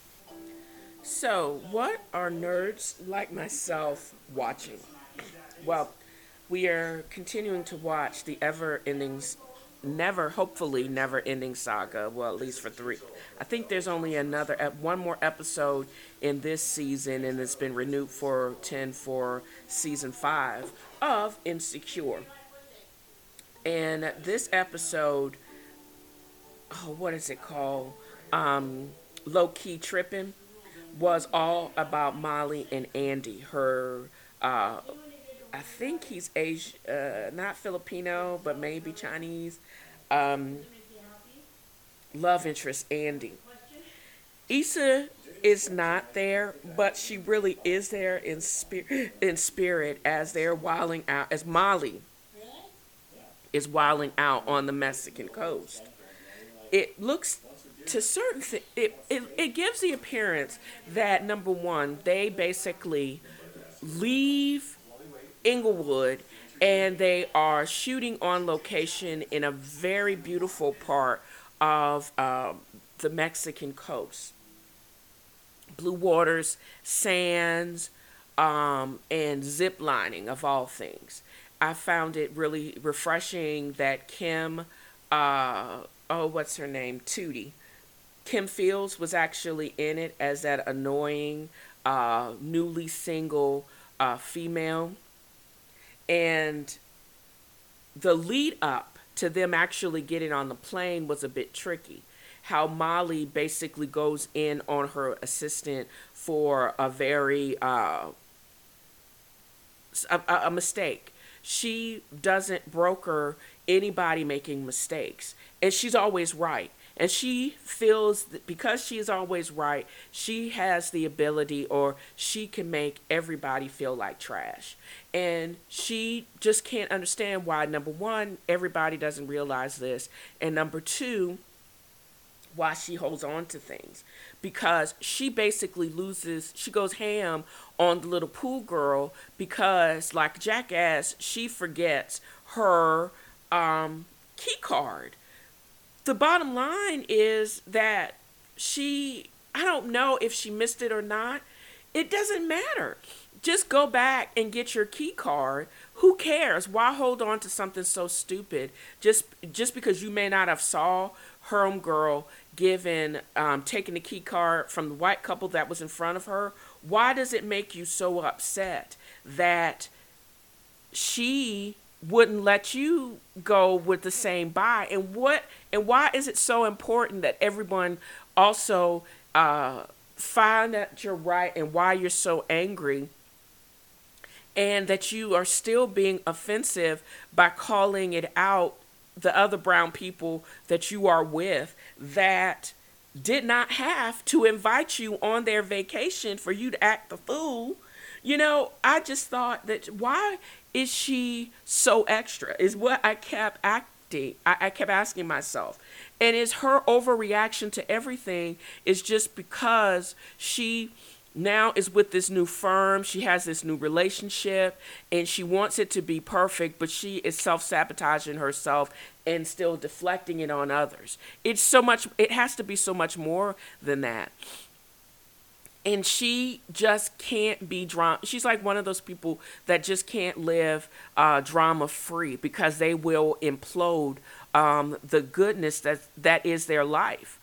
So, what are nerds like myself watching? Well, we are continuing to watch the hopefully never ending saga. Well, at least for 3. I think there's only one more episode in this season, and it's been renewed for season 5 of Insecure. And this episode, what is it called? Low Key Trippin', was all about Molly and Andy. Her, I think he's Asian, not Filipino, but maybe Chinese. Love interest Andy. Issa is not there, but she really is there in spirit as they're wilding out, as Molly is wilding out on the Mexican coast. It looks to certain it gives the appearance that, number one, they basically leave Inglewood and they are shooting on location in a very beautiful part of the Mexican coast. Blue waters, sands, and zip lining, of all things. I found it really refreshing that Kim, what's her name? Tootie. Kim Fields was actually in it as that annoying, newly single female. And the lead up to them actually getting on the plane was a bit tricky. How Molly basically goes in on her assistant for a very a mistake. She doesn't broker anybody making mistakes, and she's always right. And she feels that because she is always right, she has the ability, or she can make everybody feel like trash. And she just can't understand why, number one, everybody doesn't realize this. And number two, why she holds on to things. Because she basically she goes ham on the little pool girl because, like Jackass, she forgets her key card. The bottom line is that I don't know if she missed it or not. It doesn't matter. Just go back and get your key card. Who cares? Why hold on to something so stupid? Just because you may not have saw homegirl taking the key card from the white couple that was in front of her. Why does it make you so upset that she wouldn't let you go with the same buy? And why is it so important that everyone also find that you're right, and why you're so angry, and that you are still being offensive by calling it out, the other brown people that you are with that did not have to invite you on their vacation for you to act the fool? I just thought that, why is she so extra, is what I kept asking myself. And is her overreaction to everything is just because she now is with this new firm, she has this new relationship, and she wants it to be perfect, but she is self-sabotaging herself and still deflecting it on others. It has to be so much more than that. and she just can't be drama. She's like one of those people that just can't live drama free because they will implode the goodness that is their life.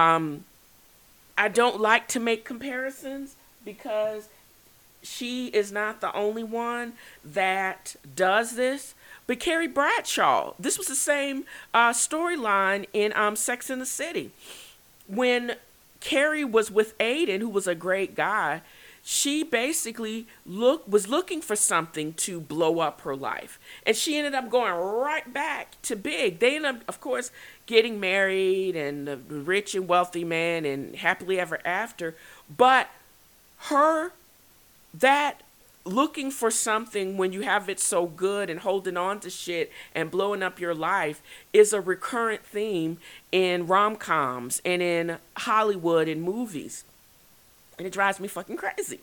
I don't like to make comparisons because she is not the only one that does this. But Carrie Bradshaw, this was the same storyline in Sex and the City. When Carrie was with Aiden, who was a great guy, she basically was looking for something to blow up her life. And she ended up going right back to Big. They ended up, of course, getting married and a rich and wealthy man and happily ever after. But her, that looking for something when you have it so good and holding on to shit and blowing up your life is a recurrent theme in rom-coms and in Hollywood and movies. And it drives me fucking crazy.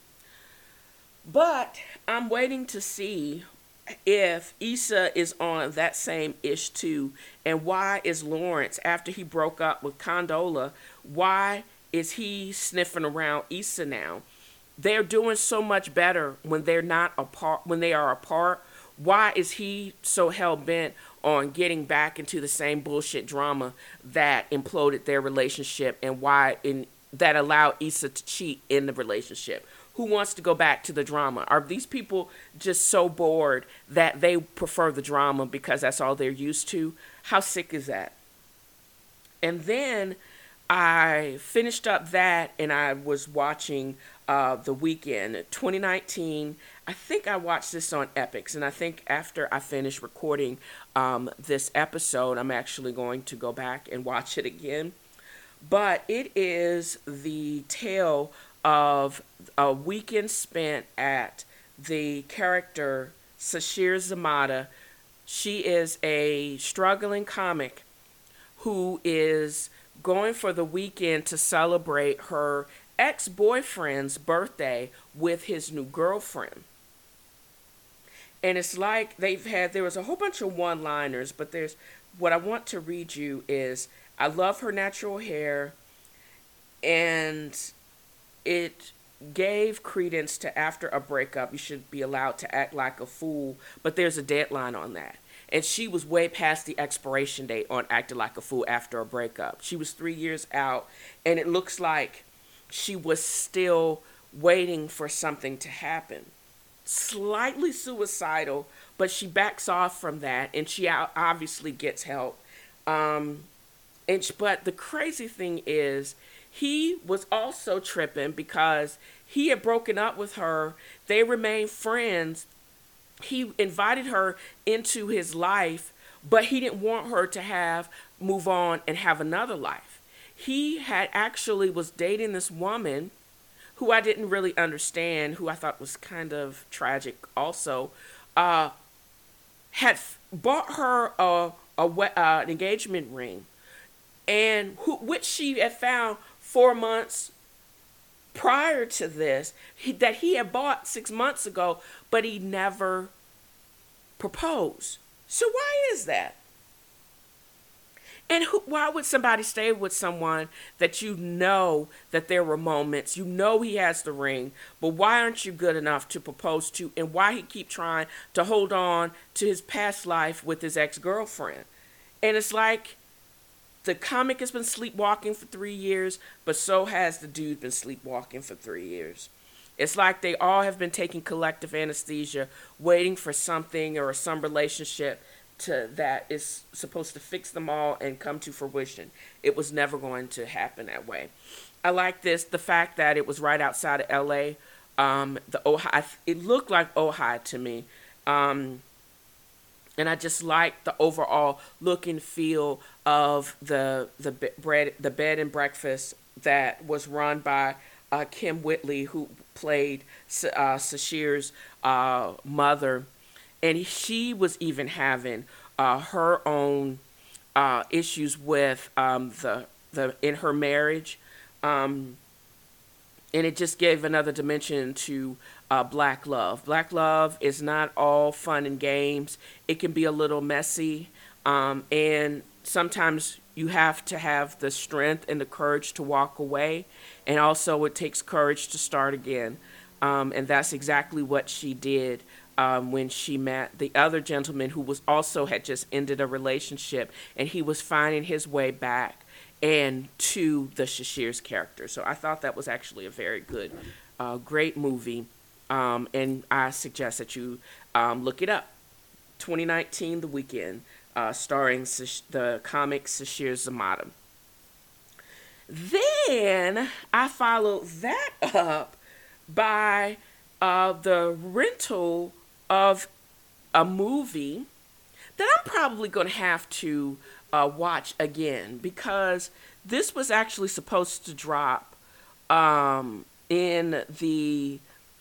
But I'm waiting to see if Issa is on that same ish too. And why is Lawrence, after he broke up with Condola, why is he sniffing around Issa now? They're doing so much better when they're not apart, when they are apart. Why is he so hell bent on getting back into the same bullshit drama that imploded their relationship and that allowed Issa to cheat in the relationship? Who wants to go back to the drama? Are these people just so bored that they prefer the drama because that's all they're used to? How sick is that? And then I finished up that and I was watching The Weeknd 2019. I think I watched this on Epix, and I think after I finish recording this episode, I'm actually going to go back and watch it again. But it is the tale of a weekend spent at the character Sasheer Zamata. She is a struggling comic who is going for the weekend to celebrate her ex-boyfriend's birthday with his new girlfriend. And it's like there was a whole bunch of one-liners, but what I want to read you is, I love her natural hair, and it gave credence to after a breakup, you should be allowed to act like a fool, but there's a deadline on that. And she was way past the expiration date on acting like a fool after a breakup. She was 3 years out, and it looks like she was still waiting for something to happen. Slightly suicidal, but she backs off from that, and she obviously gets help. But the crazy thing is, he was also tripping because he had broken up with her. They remained friends. He invited her into his life, but he didn't want her to move on and have another life. He had actually was dating this woman who I didn't really understand, who I thought was kind of tragic also, had bought her an engagement ring, and which she had found 4 months prior to this, that he had bought 6 months ago, but he never proposed. So why is that? And why would somebody stay with someone that you know that there were moments, you know he has the ring, but why aren't you good enough to propose to, and why he keep trying to hold on to his past life with his ex-girlfriend? And it's like, the comic has been sleepwalking for 3 years, but so has the dude been sleepwalking for 3 years. It's like they all have been taking collective anesthesia, waiting for something or some relationship that is supposed to fix them all and come to fruition. It was never going to happen that way. I like the fact that it was right outside of L.A. It looked like Ojai to me. And I just like the overall look and feel of the bed and breakfast that was run by Kim Whitley, who played Sasheer's mother. And she was even having her own issues with in her marriage, and it just gave another dimension to Black love. Black love is not all fun and games. It can be a little messy, and sometimes you have to have the strength and the courage to walk away, and also it takes courage to start again. And that's exactly what she did when she met the other gentleman who was also had just ended a relationship, and he was finding his way back and to the Shashir's character. So I thought that was actually a very good, great movie, and I suggest that you look it up. 2019, The Weekend, starring the comic Sashir Zamata. Then I followed that up by the rental of a movie that I'm probably going to have to watch again, because this was actually supposed to drop in the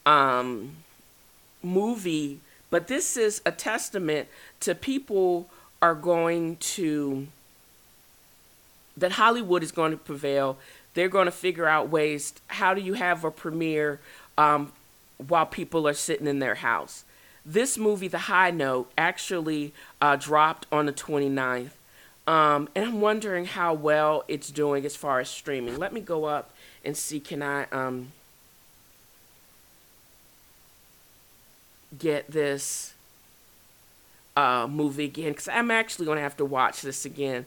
movie, but this is a testament to people are going to, that Hollywood is going to prevail. They're going to figure out ways. How do you have a premiere while people are sitting in their house? This movie, The High Note, actually dropped on the 29th. And I'm wondering how well it's doing as far as streaming. Let me go up and see, can I get this movie again? Because I'm actually going to have to watch this again.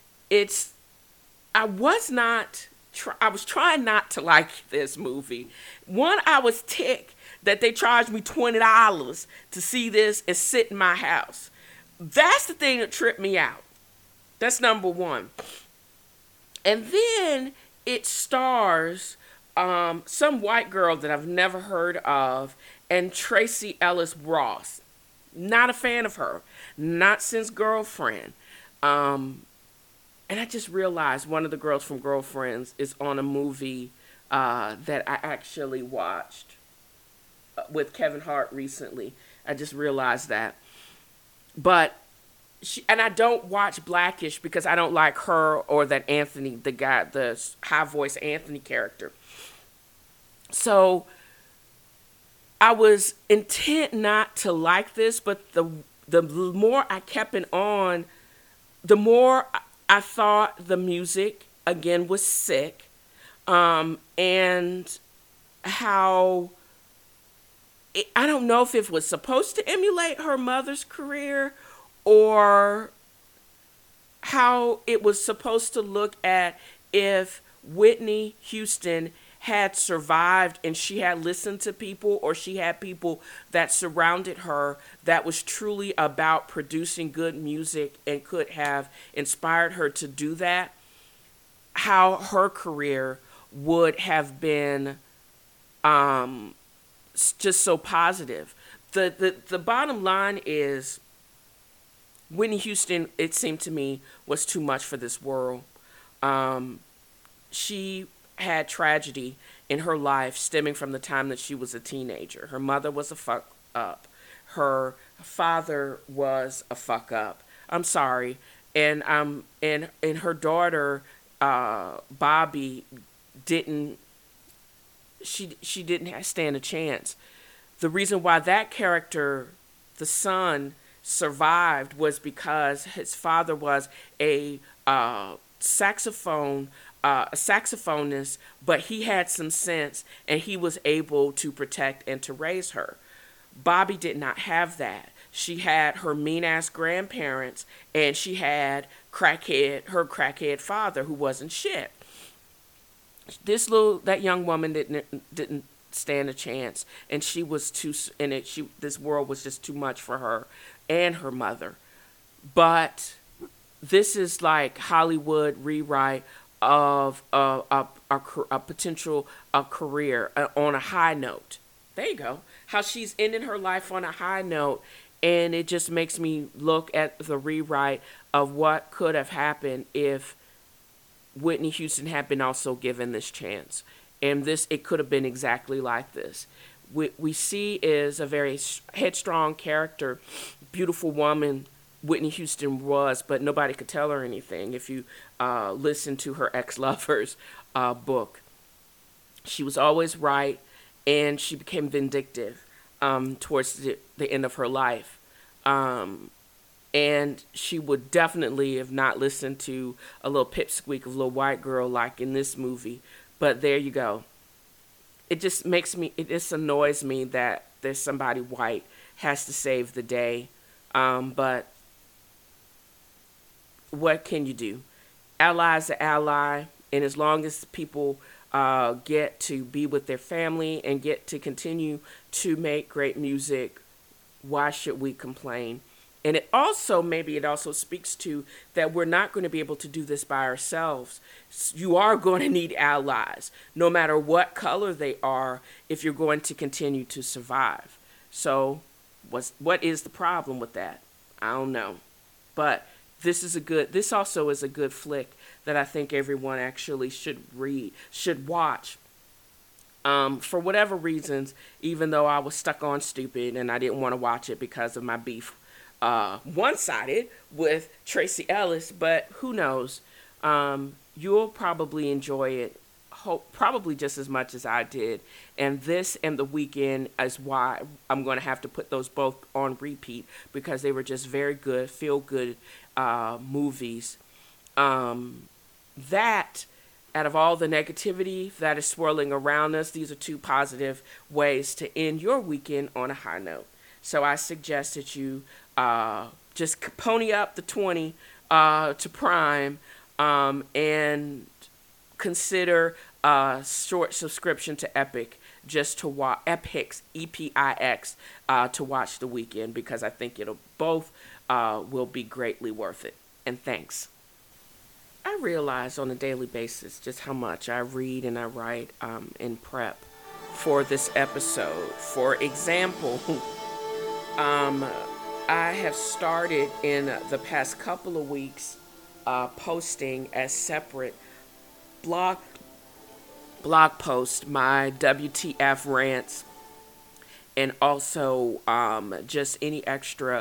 I was trying not to like this movie. One, I was ticked that they charged me $20 to see this and sit in my house. That's the thing that tripped me out. That's number one. And then it stars some white girl that I've never heard of, and Tracy Ellis Ross. Not a fan of her. Not since Girlfriend. And I just realized one of the girls from Girlfriends is on a movie that I actually watched with Kevin Hart recently. I just realized that. But and I don't watch Blackish because I don't like her or that Anthony, the guy, the high voice Anthony character. So I was intent not to like this, but the more I kept it on, the more I thought the music again was sick, and how I don't know if it was supposed to emulate her mother's career, or how it was supposed to look at if Whitney Houston had survived and she had listened to people, or she had people that surrounded her that was truly about producing good music and could have inspired her to do that, how her career would have been just so positive. The bottom line is, Whitney Houston, it seemed to me, was too much for this world. She had tragedy in her life stemming from the time that she was a teenager. Her mother was a fuck up. Her father was a fuck up. I'm sorry. And her daughter, Bobby, didn't stand a chance. The reason why that character, the son, survived was because his father was a saxophonist, but he had some sense and he was able to protect and to raise her. Bobby did not have that. She had her mean-ass grandparents, and she had her crackhead father who wasn't shit. That young woman didn't stand a chance, and she was this world was just too much for her and her mother. But this is like Hollywood rewrite of a potential career on a high note. There you go. How she's ending her life on a high note, and it just makes me look at the rewrite of what could have happened if Whitney Houston had been also given this chance. And it could have been exactly like this. We see is a very headstrong character, beautiful woman Whitney Houston was, but nobody could tell her anything. If you listen to her ex-lover's book, she was always right, and she became vindictive towards the end of her life. And And she would definitely have not listened to a little pipsqueak of a little white girl like in this movie. But there you go. It just it just annoys me that there's somebody white has to save the day. But what can you do? Ally's an ally, and as long as people get to be with their family and get to continue to make great music, why should we complain? And it also speaks to that we're not going to be able to do this by ourselves. You are going to need allies, no matter what color they are, if you're going to continue to survive. So what is the problem with that? I don't know. But this also is a good flick that I think everyone actually should watch. For whatever reasons, even though I was stuck on stupid and I didn't want to watch it because of my beef one-sided with Tracy Ellis, but who knows? You'll probably enjoy it, probably just as much as I did. And this and The Weeknd is why I'm going to have to put those both on repeat, because they were just very good, feel-good movies. That, out of all the negativity that is swirling around us, these are two positive ways to end your weekend on a high note. So I suggest that you just pony up the 20 to Prime and consider a short subscription to Epic just to watch Epix, EPIX, to watch The Weeknd, because I think it'll both will be greatly worth it. And thanks. I realize on a daily basis just how much I read and I write in prep for this episode. For example, I have started in the past couple of weeks posting as separate blog posts my WTF rants, and also just any extra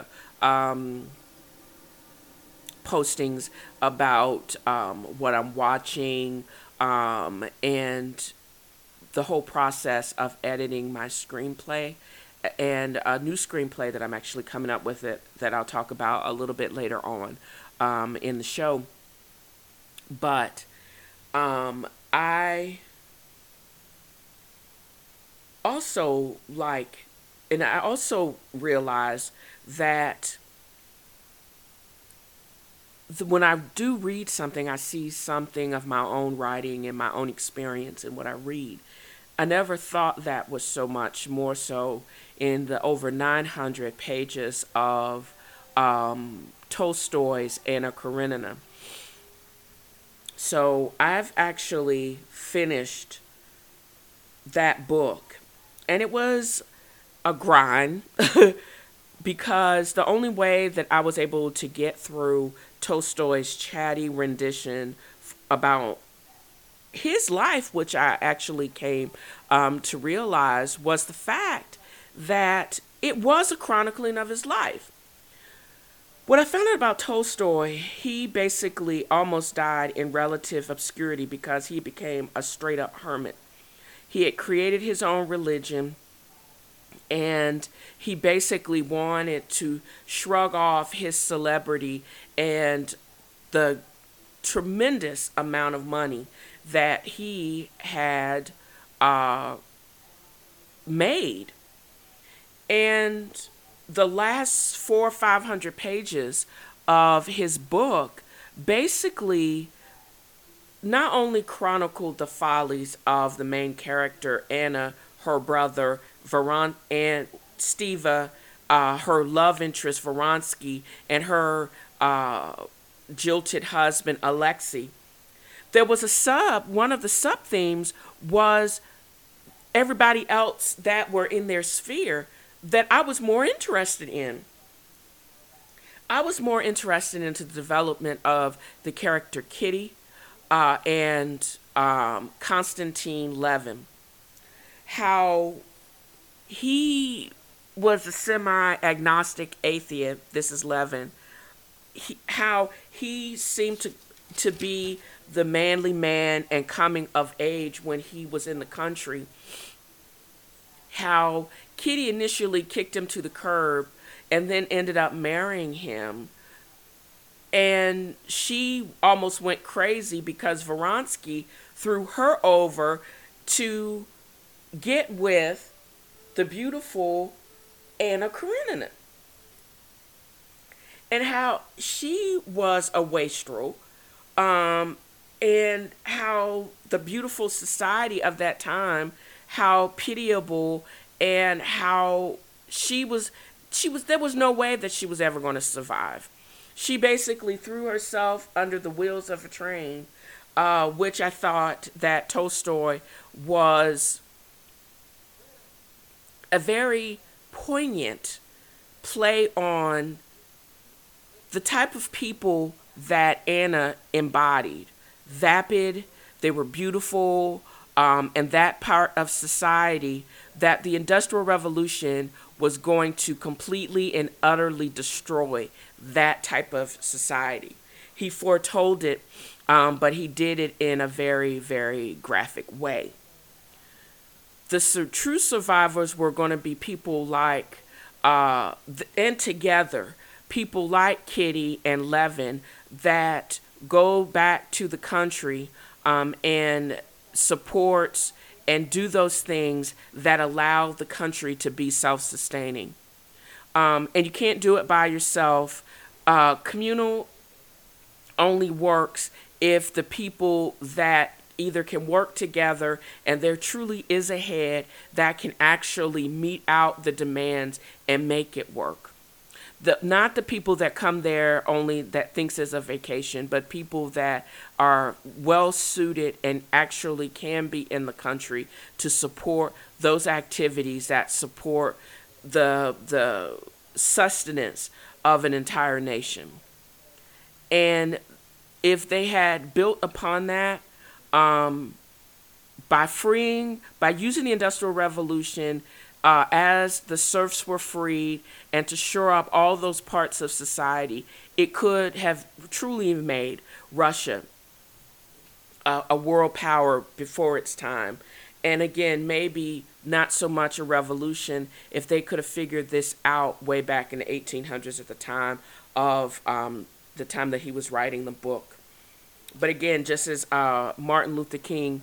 postings about what I'm watching and the whole process of editing my screenplay, and a new screenplay that I'm actually coming up with that I'll talk about a little bit later on in the show. But I also realize that when I do read something, I see something of my own writing and my own experience in what I read. I never thought that was so much more so in the over 900 pages of Tolstoy's Anna Karenina. So I've actually finished that book, and it was a grind because the only way that I was able to get through Tolstoy's chatty rendition about his life, which I actually came to realize was the fact that it was a chronicling of his life. What I found out about Tolstoy, he basically almost died in relative obscurity because he became a straight up hermit. He had created his own religion, and he basically wanted to shrug off his celebrity and the tremendous amount of money that he had made. And the last 400 or 500 pages of his book basically not only chronicled the follies of the main character, Anna, her brother, and Steva, her love interest, Vronsky, and her jilted husband, Alexei. There was one of the sub themes was everybody else that were in their sphere that I was more interested in. I was more interested into the development of the character Kitty and Konstantin Levin. How he was a semi-agnostic atheist. This is Levin. How he seemed to be the manly man and coming of age when he was in the country. How Kitty initially kicked him to the curb and then ended up marrying him And she almost went crazy because Vronsky threw her over to get with the beautiful Anna Karenina. And how she was a wastrel, and how the beautiful society of that time, how pitiable, and how she was there was no way that she was ever going to survive. She basically threw herself under the wheels of a train, which I thought that Tolstoy was a very poignant play on the type of people that Anna embodied. Vapid, they were beautiful, and that part of society that the Industrial Revolution was going to completely and utterly destroy that type of society. He foretold it, but he did it in a very, very graphic way. The true survivors were going to be people like, and together, people like Kitty and Levin that go back to the country, and supports and do those things that allow the country to be self-sustaining. And you can't do it by yourself. Communal only works if the people that either can work together and there truly is a head that can actually meet out the demands and make it work. Not the people that come there only that thinks it's a vacation, but people that are well suited and actually can be in the country to support those activities that support the sustenance of an entire nation. And if they had built upon that, by using the Industrial Revolution, as the serfs were freed and to shore up all those parts of society, it could have truly made Russia a world power before its time. And again, maybe not so much a revolution if they could have figured this out way back in the 1800s at the time of the time that he was writing the book. But again, just as Martin Luther King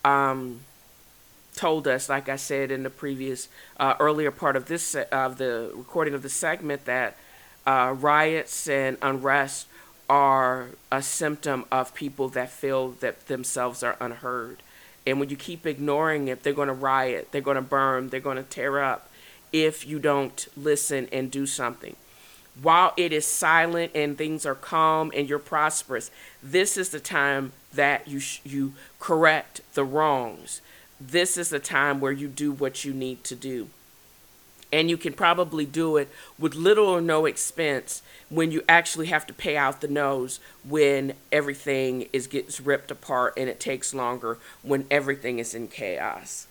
told us, like I said in the previous earlier part of this of the recording of the segment, that riots and unrest are a symptom of people that feel that themselves are unheard. And when you keep ignoring it, they're going to riot, they're going to burn, they're going to tear up if you don't listen and do something. While it is silent and things are calm and you're prosperous, this is the time that you correct the wrongs. This is the time where you do what you need to do. And you can probably do it with little or no expense when you actually have to pay out the nose when everything gets ripped apart, and it takes longer when everything is in chaos.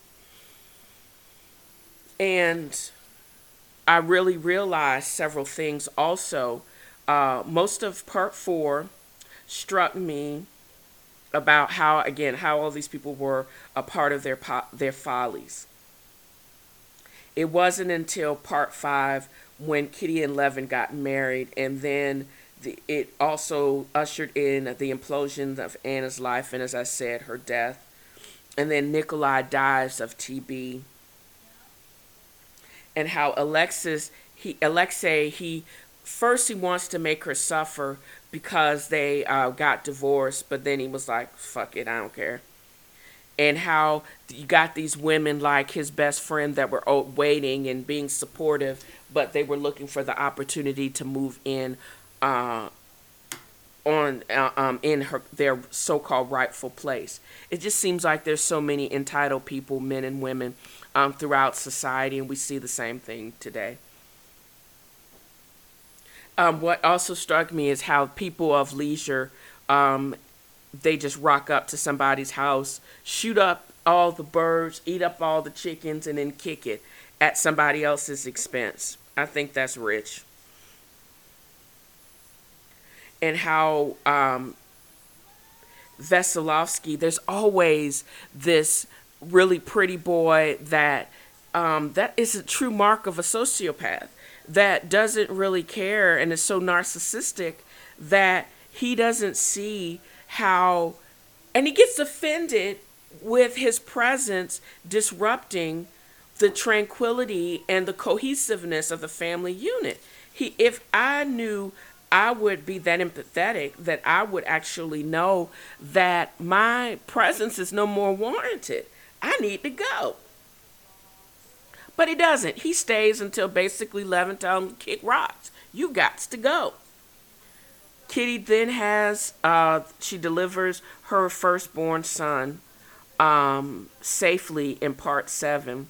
And I really realized several things also. Most of part 4 struck me about how all these people were a part of their follies. It wasn't until part 5 when Kitty and Levin got married, and then it also ushered in the implosion of Anna's life, and as I said, her death. And then Nikolai dies of TB. And how Alexei, he wants to make her suffer because they got divorced, but then he was like, fuck it, I don't care. And how you got these women like his best friend that were waiting and being supportive, but they were looking for the opportunity to move in their so-called rightful place. It just seems like there's so many entitled people, men and women, throughout society, and we see the same thing today. What also struck me is how people of leisure, they just rock up to somebody's house, shoot up all the birds, eat up all the chickens, and then kick it at somebody else's expense. I think that's rich. And how Veselovsky, there's always this really pretty boy that is a true mark of a sociopath, that doesn't really care and is so narcissistic that he doesn't see how, and he gets offended with his presence disrupting the tranquility and the cohesiveness of the family unit. If I knew, I would be that empathetic that I would actually know that my presence is no more warranted. I need to go. But he doesn't. He stays until basically Levin tells him to kick rocks. You got to go. Kitty then she delivers her firstborn son safely in part 7.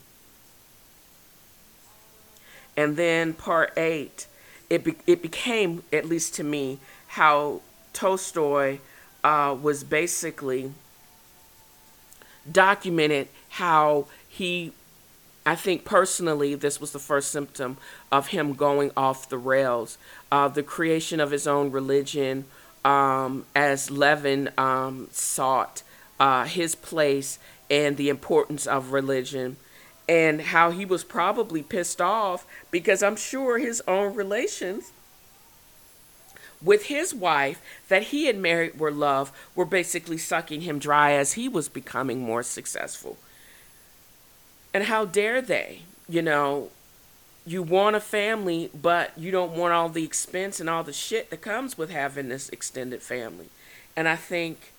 And then part 8, it became, at least to me, how Tolstoy was basically documented how he, I think personally, this was the first symptom of him going off the rails. The creation of his own religion, as Levin sought his place and the importance of religion, and how he was probably pissed off because I'm sure his own relations with his wife that he had married were basically sucking him dry as he was becoming more successful. And how dare they? You want a family, but you don't want all the expense and all the shit that comes with having this extended family. And I think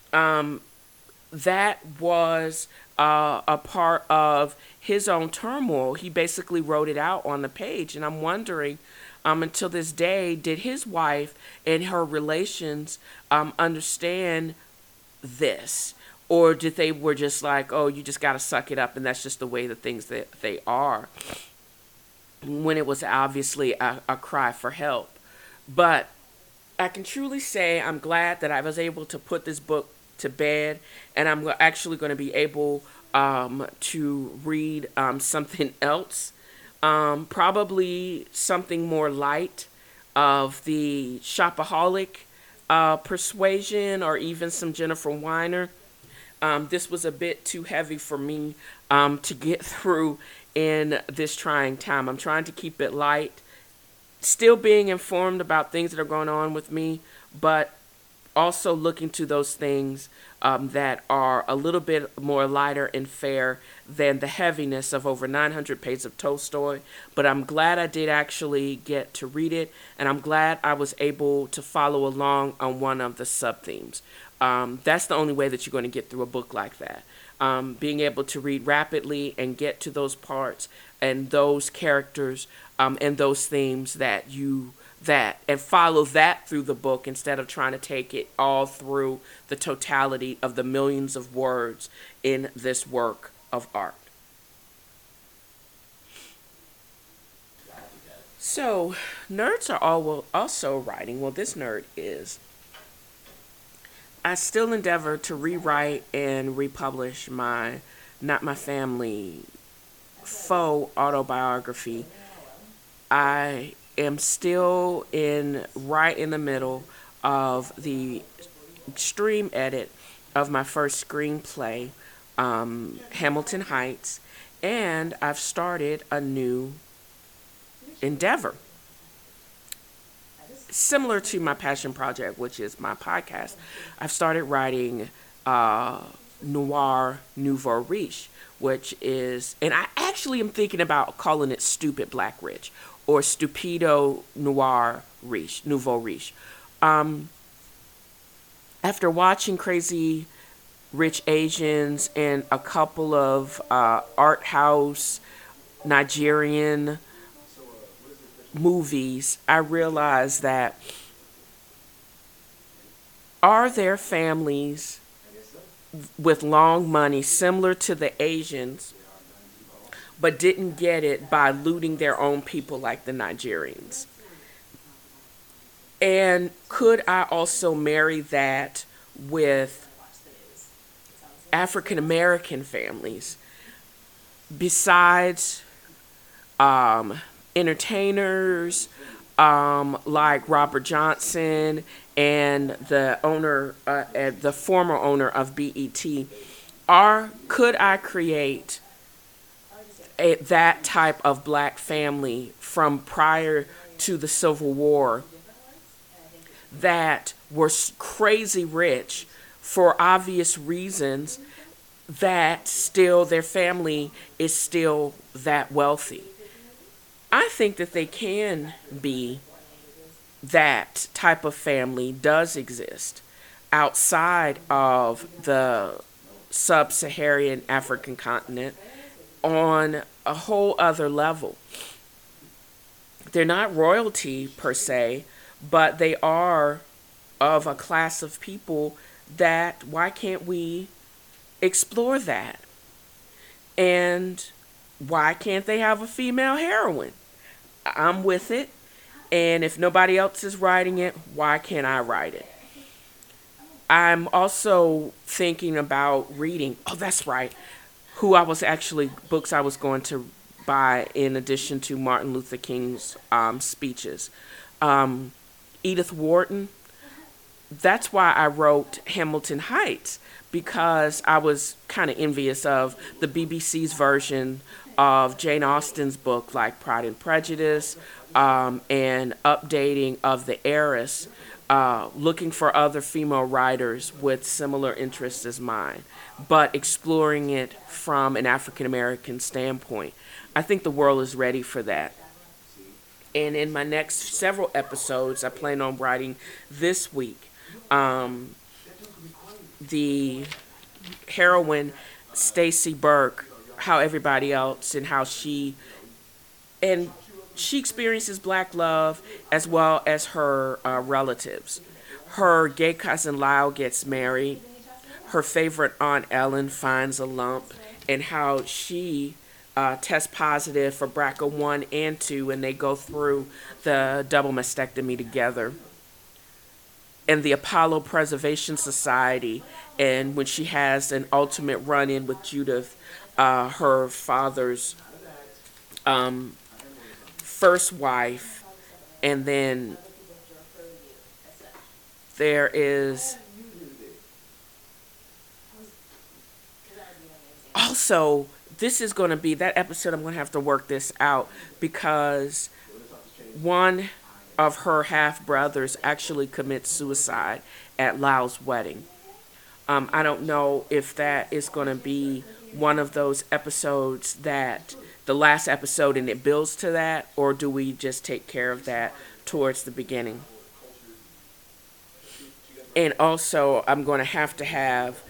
that was a part of his own turmoil. He basically wrote it out on the page. And I'm wondering, until this day, did his wife and her relations understand this? Or did they were just like, oh, you just got to suck it up and that's just the way the things that they are? When it was obviously a cry for help. But I can truly say I'm glad that I was able to put this book to bed, and I'm actually going to be able to read something else, probably something more light of the shopaholic persuasion, or even some Jennifer Weiner. This was a bit too heavy for me to get through in this trying time. I'm trying to keep it light, still being informed about things that are going on with me, but also looking to those things that are a little bit more lighter and fair than the heaviness of over 900 pages of Tolstoy. But I'm glad I did actually get to read it, and I'm glad I was able to follow along on one of the sub-themes. That's the only way that you're going to get through a book like that. Being able to read rapidly and get to those parts and those characters and those themes and follow that through the book instead of trying to take it all through the totality of the millions of words in this work of art. So, nerds are all also writing. Well, this nerd is. I still endeavor to rewrite and republish my Not My Family faux autobiography. I am still right in the middle of the extreme edit of my first screenplay, Hamilton Heights, and I've started a new endeavor. Similar to my passion project, which is my podcast. I've started writing Noir Nouveau Riche, which is, and I actually am thinking about calling it Stupid Black Rich or Stupido Noir Riche, Nouveau Riche. After watching Crazy Rich Asians and a couple of art house Nigerian movies, I realized that are there families with long money similar to the Asians but didn't get it by looting their own people like the Nigerians? And could I also marry that with African American families besides entertainers like Robert Johnson and the former owner of BET? Could I create that type of black family from prior to the Civil War that were crazy rich for obvious reasons, that still their family is still that wealthy. I think that they can be, that type of family does exist outside of the sub Saharan African continent on a whole other level. They're not royalty per se, but they are of a class of people that, why can't we explore that? And why can't they have a female heroine? I'm with it. And if nobody else is writing it, why can't I write it? I'm also thinking about reading. Oh, that's right. Books I was going to buy in addition to Martin Luther King's speeches. Edith Wharton. That's why I wrote Hamilton Heights, because I was kind of envious of the BBC's version of Jane Austen's book, like Pride and Prejudice, and updating of The Heiress, looking for other female writers with similar interests as mine, but exploring it from an African American standpoint. I think the world is ready for that. And in my next several episodes, I plan on writing this week the heroine Stacy Burke, how everybody else and how she experiences black love as well as her relatives. Her gay cousin Lyle gets married. Her favorite aunt Ellen finds a lump, and how she tests positive for BRCA1 and 2, and they go through the double mastectomy together. And the Apollo Preservation Society, and when she has an ultimate run-in with Judith, her father's first wife. And then there is also, this is going to be that episode. I'm going to have to work this out, because one of her half brothers actually commits suicide at Lyle's wedding. I don't know if that is going to be one of those episodes, that the last episode and it builds to that, or do we just take care of that towards the beginning? And also, I'm going to have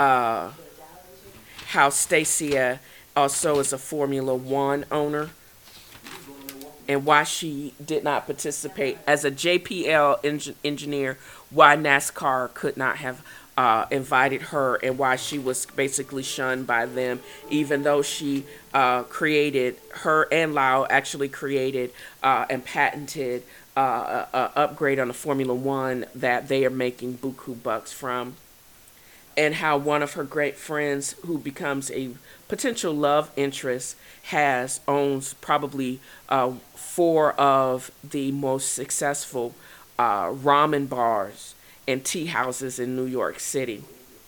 how Stacia also is a Formula One owner, and why she did not participate as a JPL engineer, why NASCAR could not have invited her, and why she was basically shunned by them, even though she created, her and Lyle actually created and patented a upgrade on the Formula One that they are making buku bucks from. And how one of her great friends, who becomes a potential love interest, owns probably 4 of the most successful ramen bars and tea houses in New York City.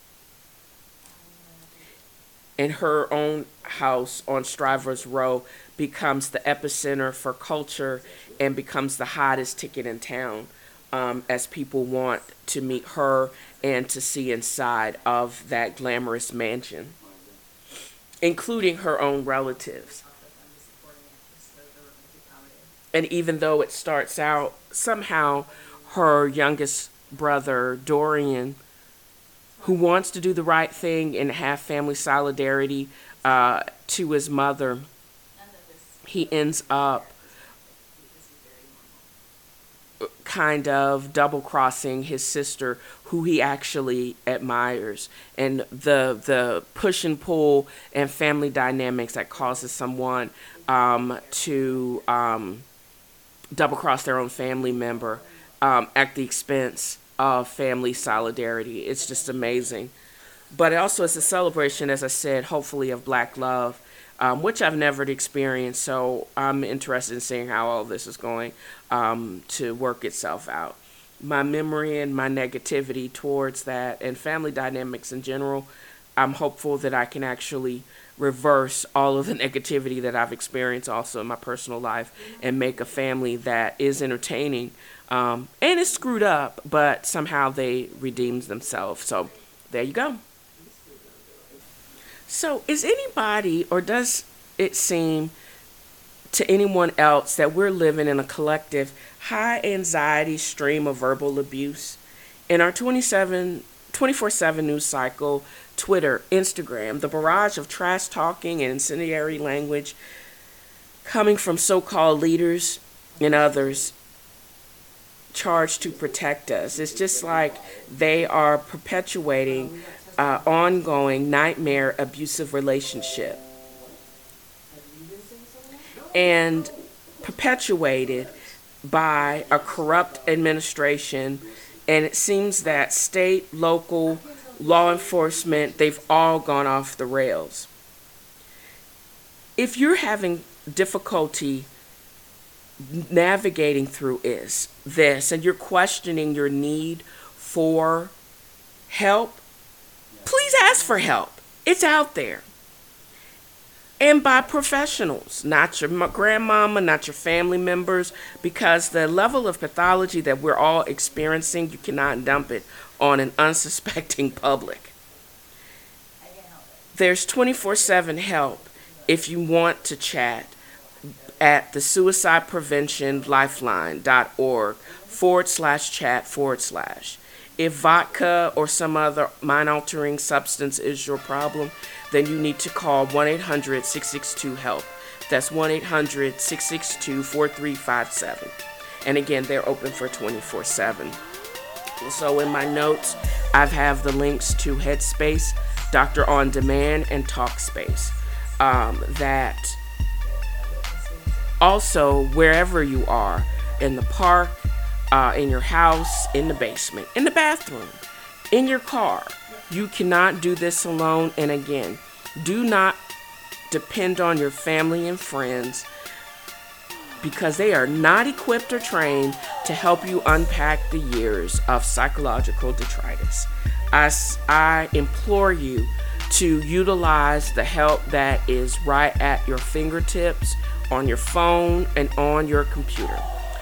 And her own house on Strivers Row becomes the epicenter for culture and becomes the hottest ticket in town, as people want to meet her and to see inside of that glamorous mansion, including her own relatives. And even though it starts out, somehow her youngest brother, Dorian, who wants to do the right thing and have family solidarity to his mother, he ends up kind of double-crossing his sister, who he actually admires, and the push and pull and family dynamics that causes someone to double-cross their own family member at the expense of family solidarity. It's just amazing. But it also is a celebration, as I said, hopefully of black love, which I've never experienced. So I'm interested in seeing how all this is going to work itself out. My memory and my negativity towards that, and family dynamics in general, I'm hopeful that I can actually reverse all of the negativity that I've experienced also in my personal life and make a family that is entertaining and is screwed up, but somehow they redeemed themselves. So there you go. So is anybody, or does it seem to anyone else, that we're living in a collective high anxiety stream of verbal abuse? In our 24/7 news cycle, Twitter, Instagram, the barrage of trash talking and incendiary language coming from so-called leaders and others charged to protect us. It's just like they are perpetuating ongoing nightmare abusive relationship and perpetuated by a corrupt administration. And it seems that state, local, law enforcement, they've all gone off the rails. If you're having difficulty navigating through this and you're questioning your need for help, please ask for help. It's out there. And by professionals, not your grandmama, not your family members, because the level of pathology that we're all experiencing, you cannot dump it on an unsuspecting public. There's 24/7 help if you want to chat at the suicidepreventionlifeline.org/chat/. If vodka or some other mind-altering substance is your problem, then you need to call 1-800-662-HELP. That's 1-800-662-4357. And again, they're open for 24/7. So in my notes, I have the links to Headspace, Doctor On Demand, and Talkspace. That also, wherever you are, in the park, in your house, in the basement, in the bathroom, in your car, you cannot do this alone. And again, do not depend on your family and friends, because they are not equipped or trained to help you unpack the years of psychological detritus. I implore you to utilize the help that is right at your fingertips, on your phone and on your computer.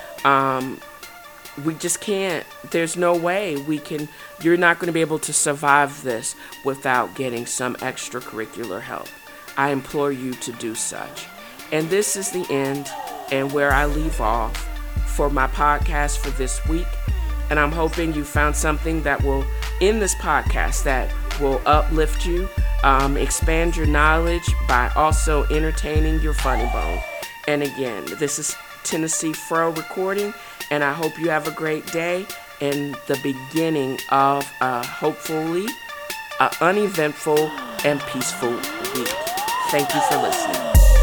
We just can't, there's no way you're not going to be able to survive this without getting some extracurricular help. I implore you to do such. And this is the end and where I leave off for my podcast for this week. And I'm hoping you found something that will, in this podcast, that will uplift you, expand your knowledge by also entertaining your funny bone. And again, this is Tennessee Fro recording, and I hope you have a great day and the beginning of hopefully uneventful and peaceful week. Thank you for listening.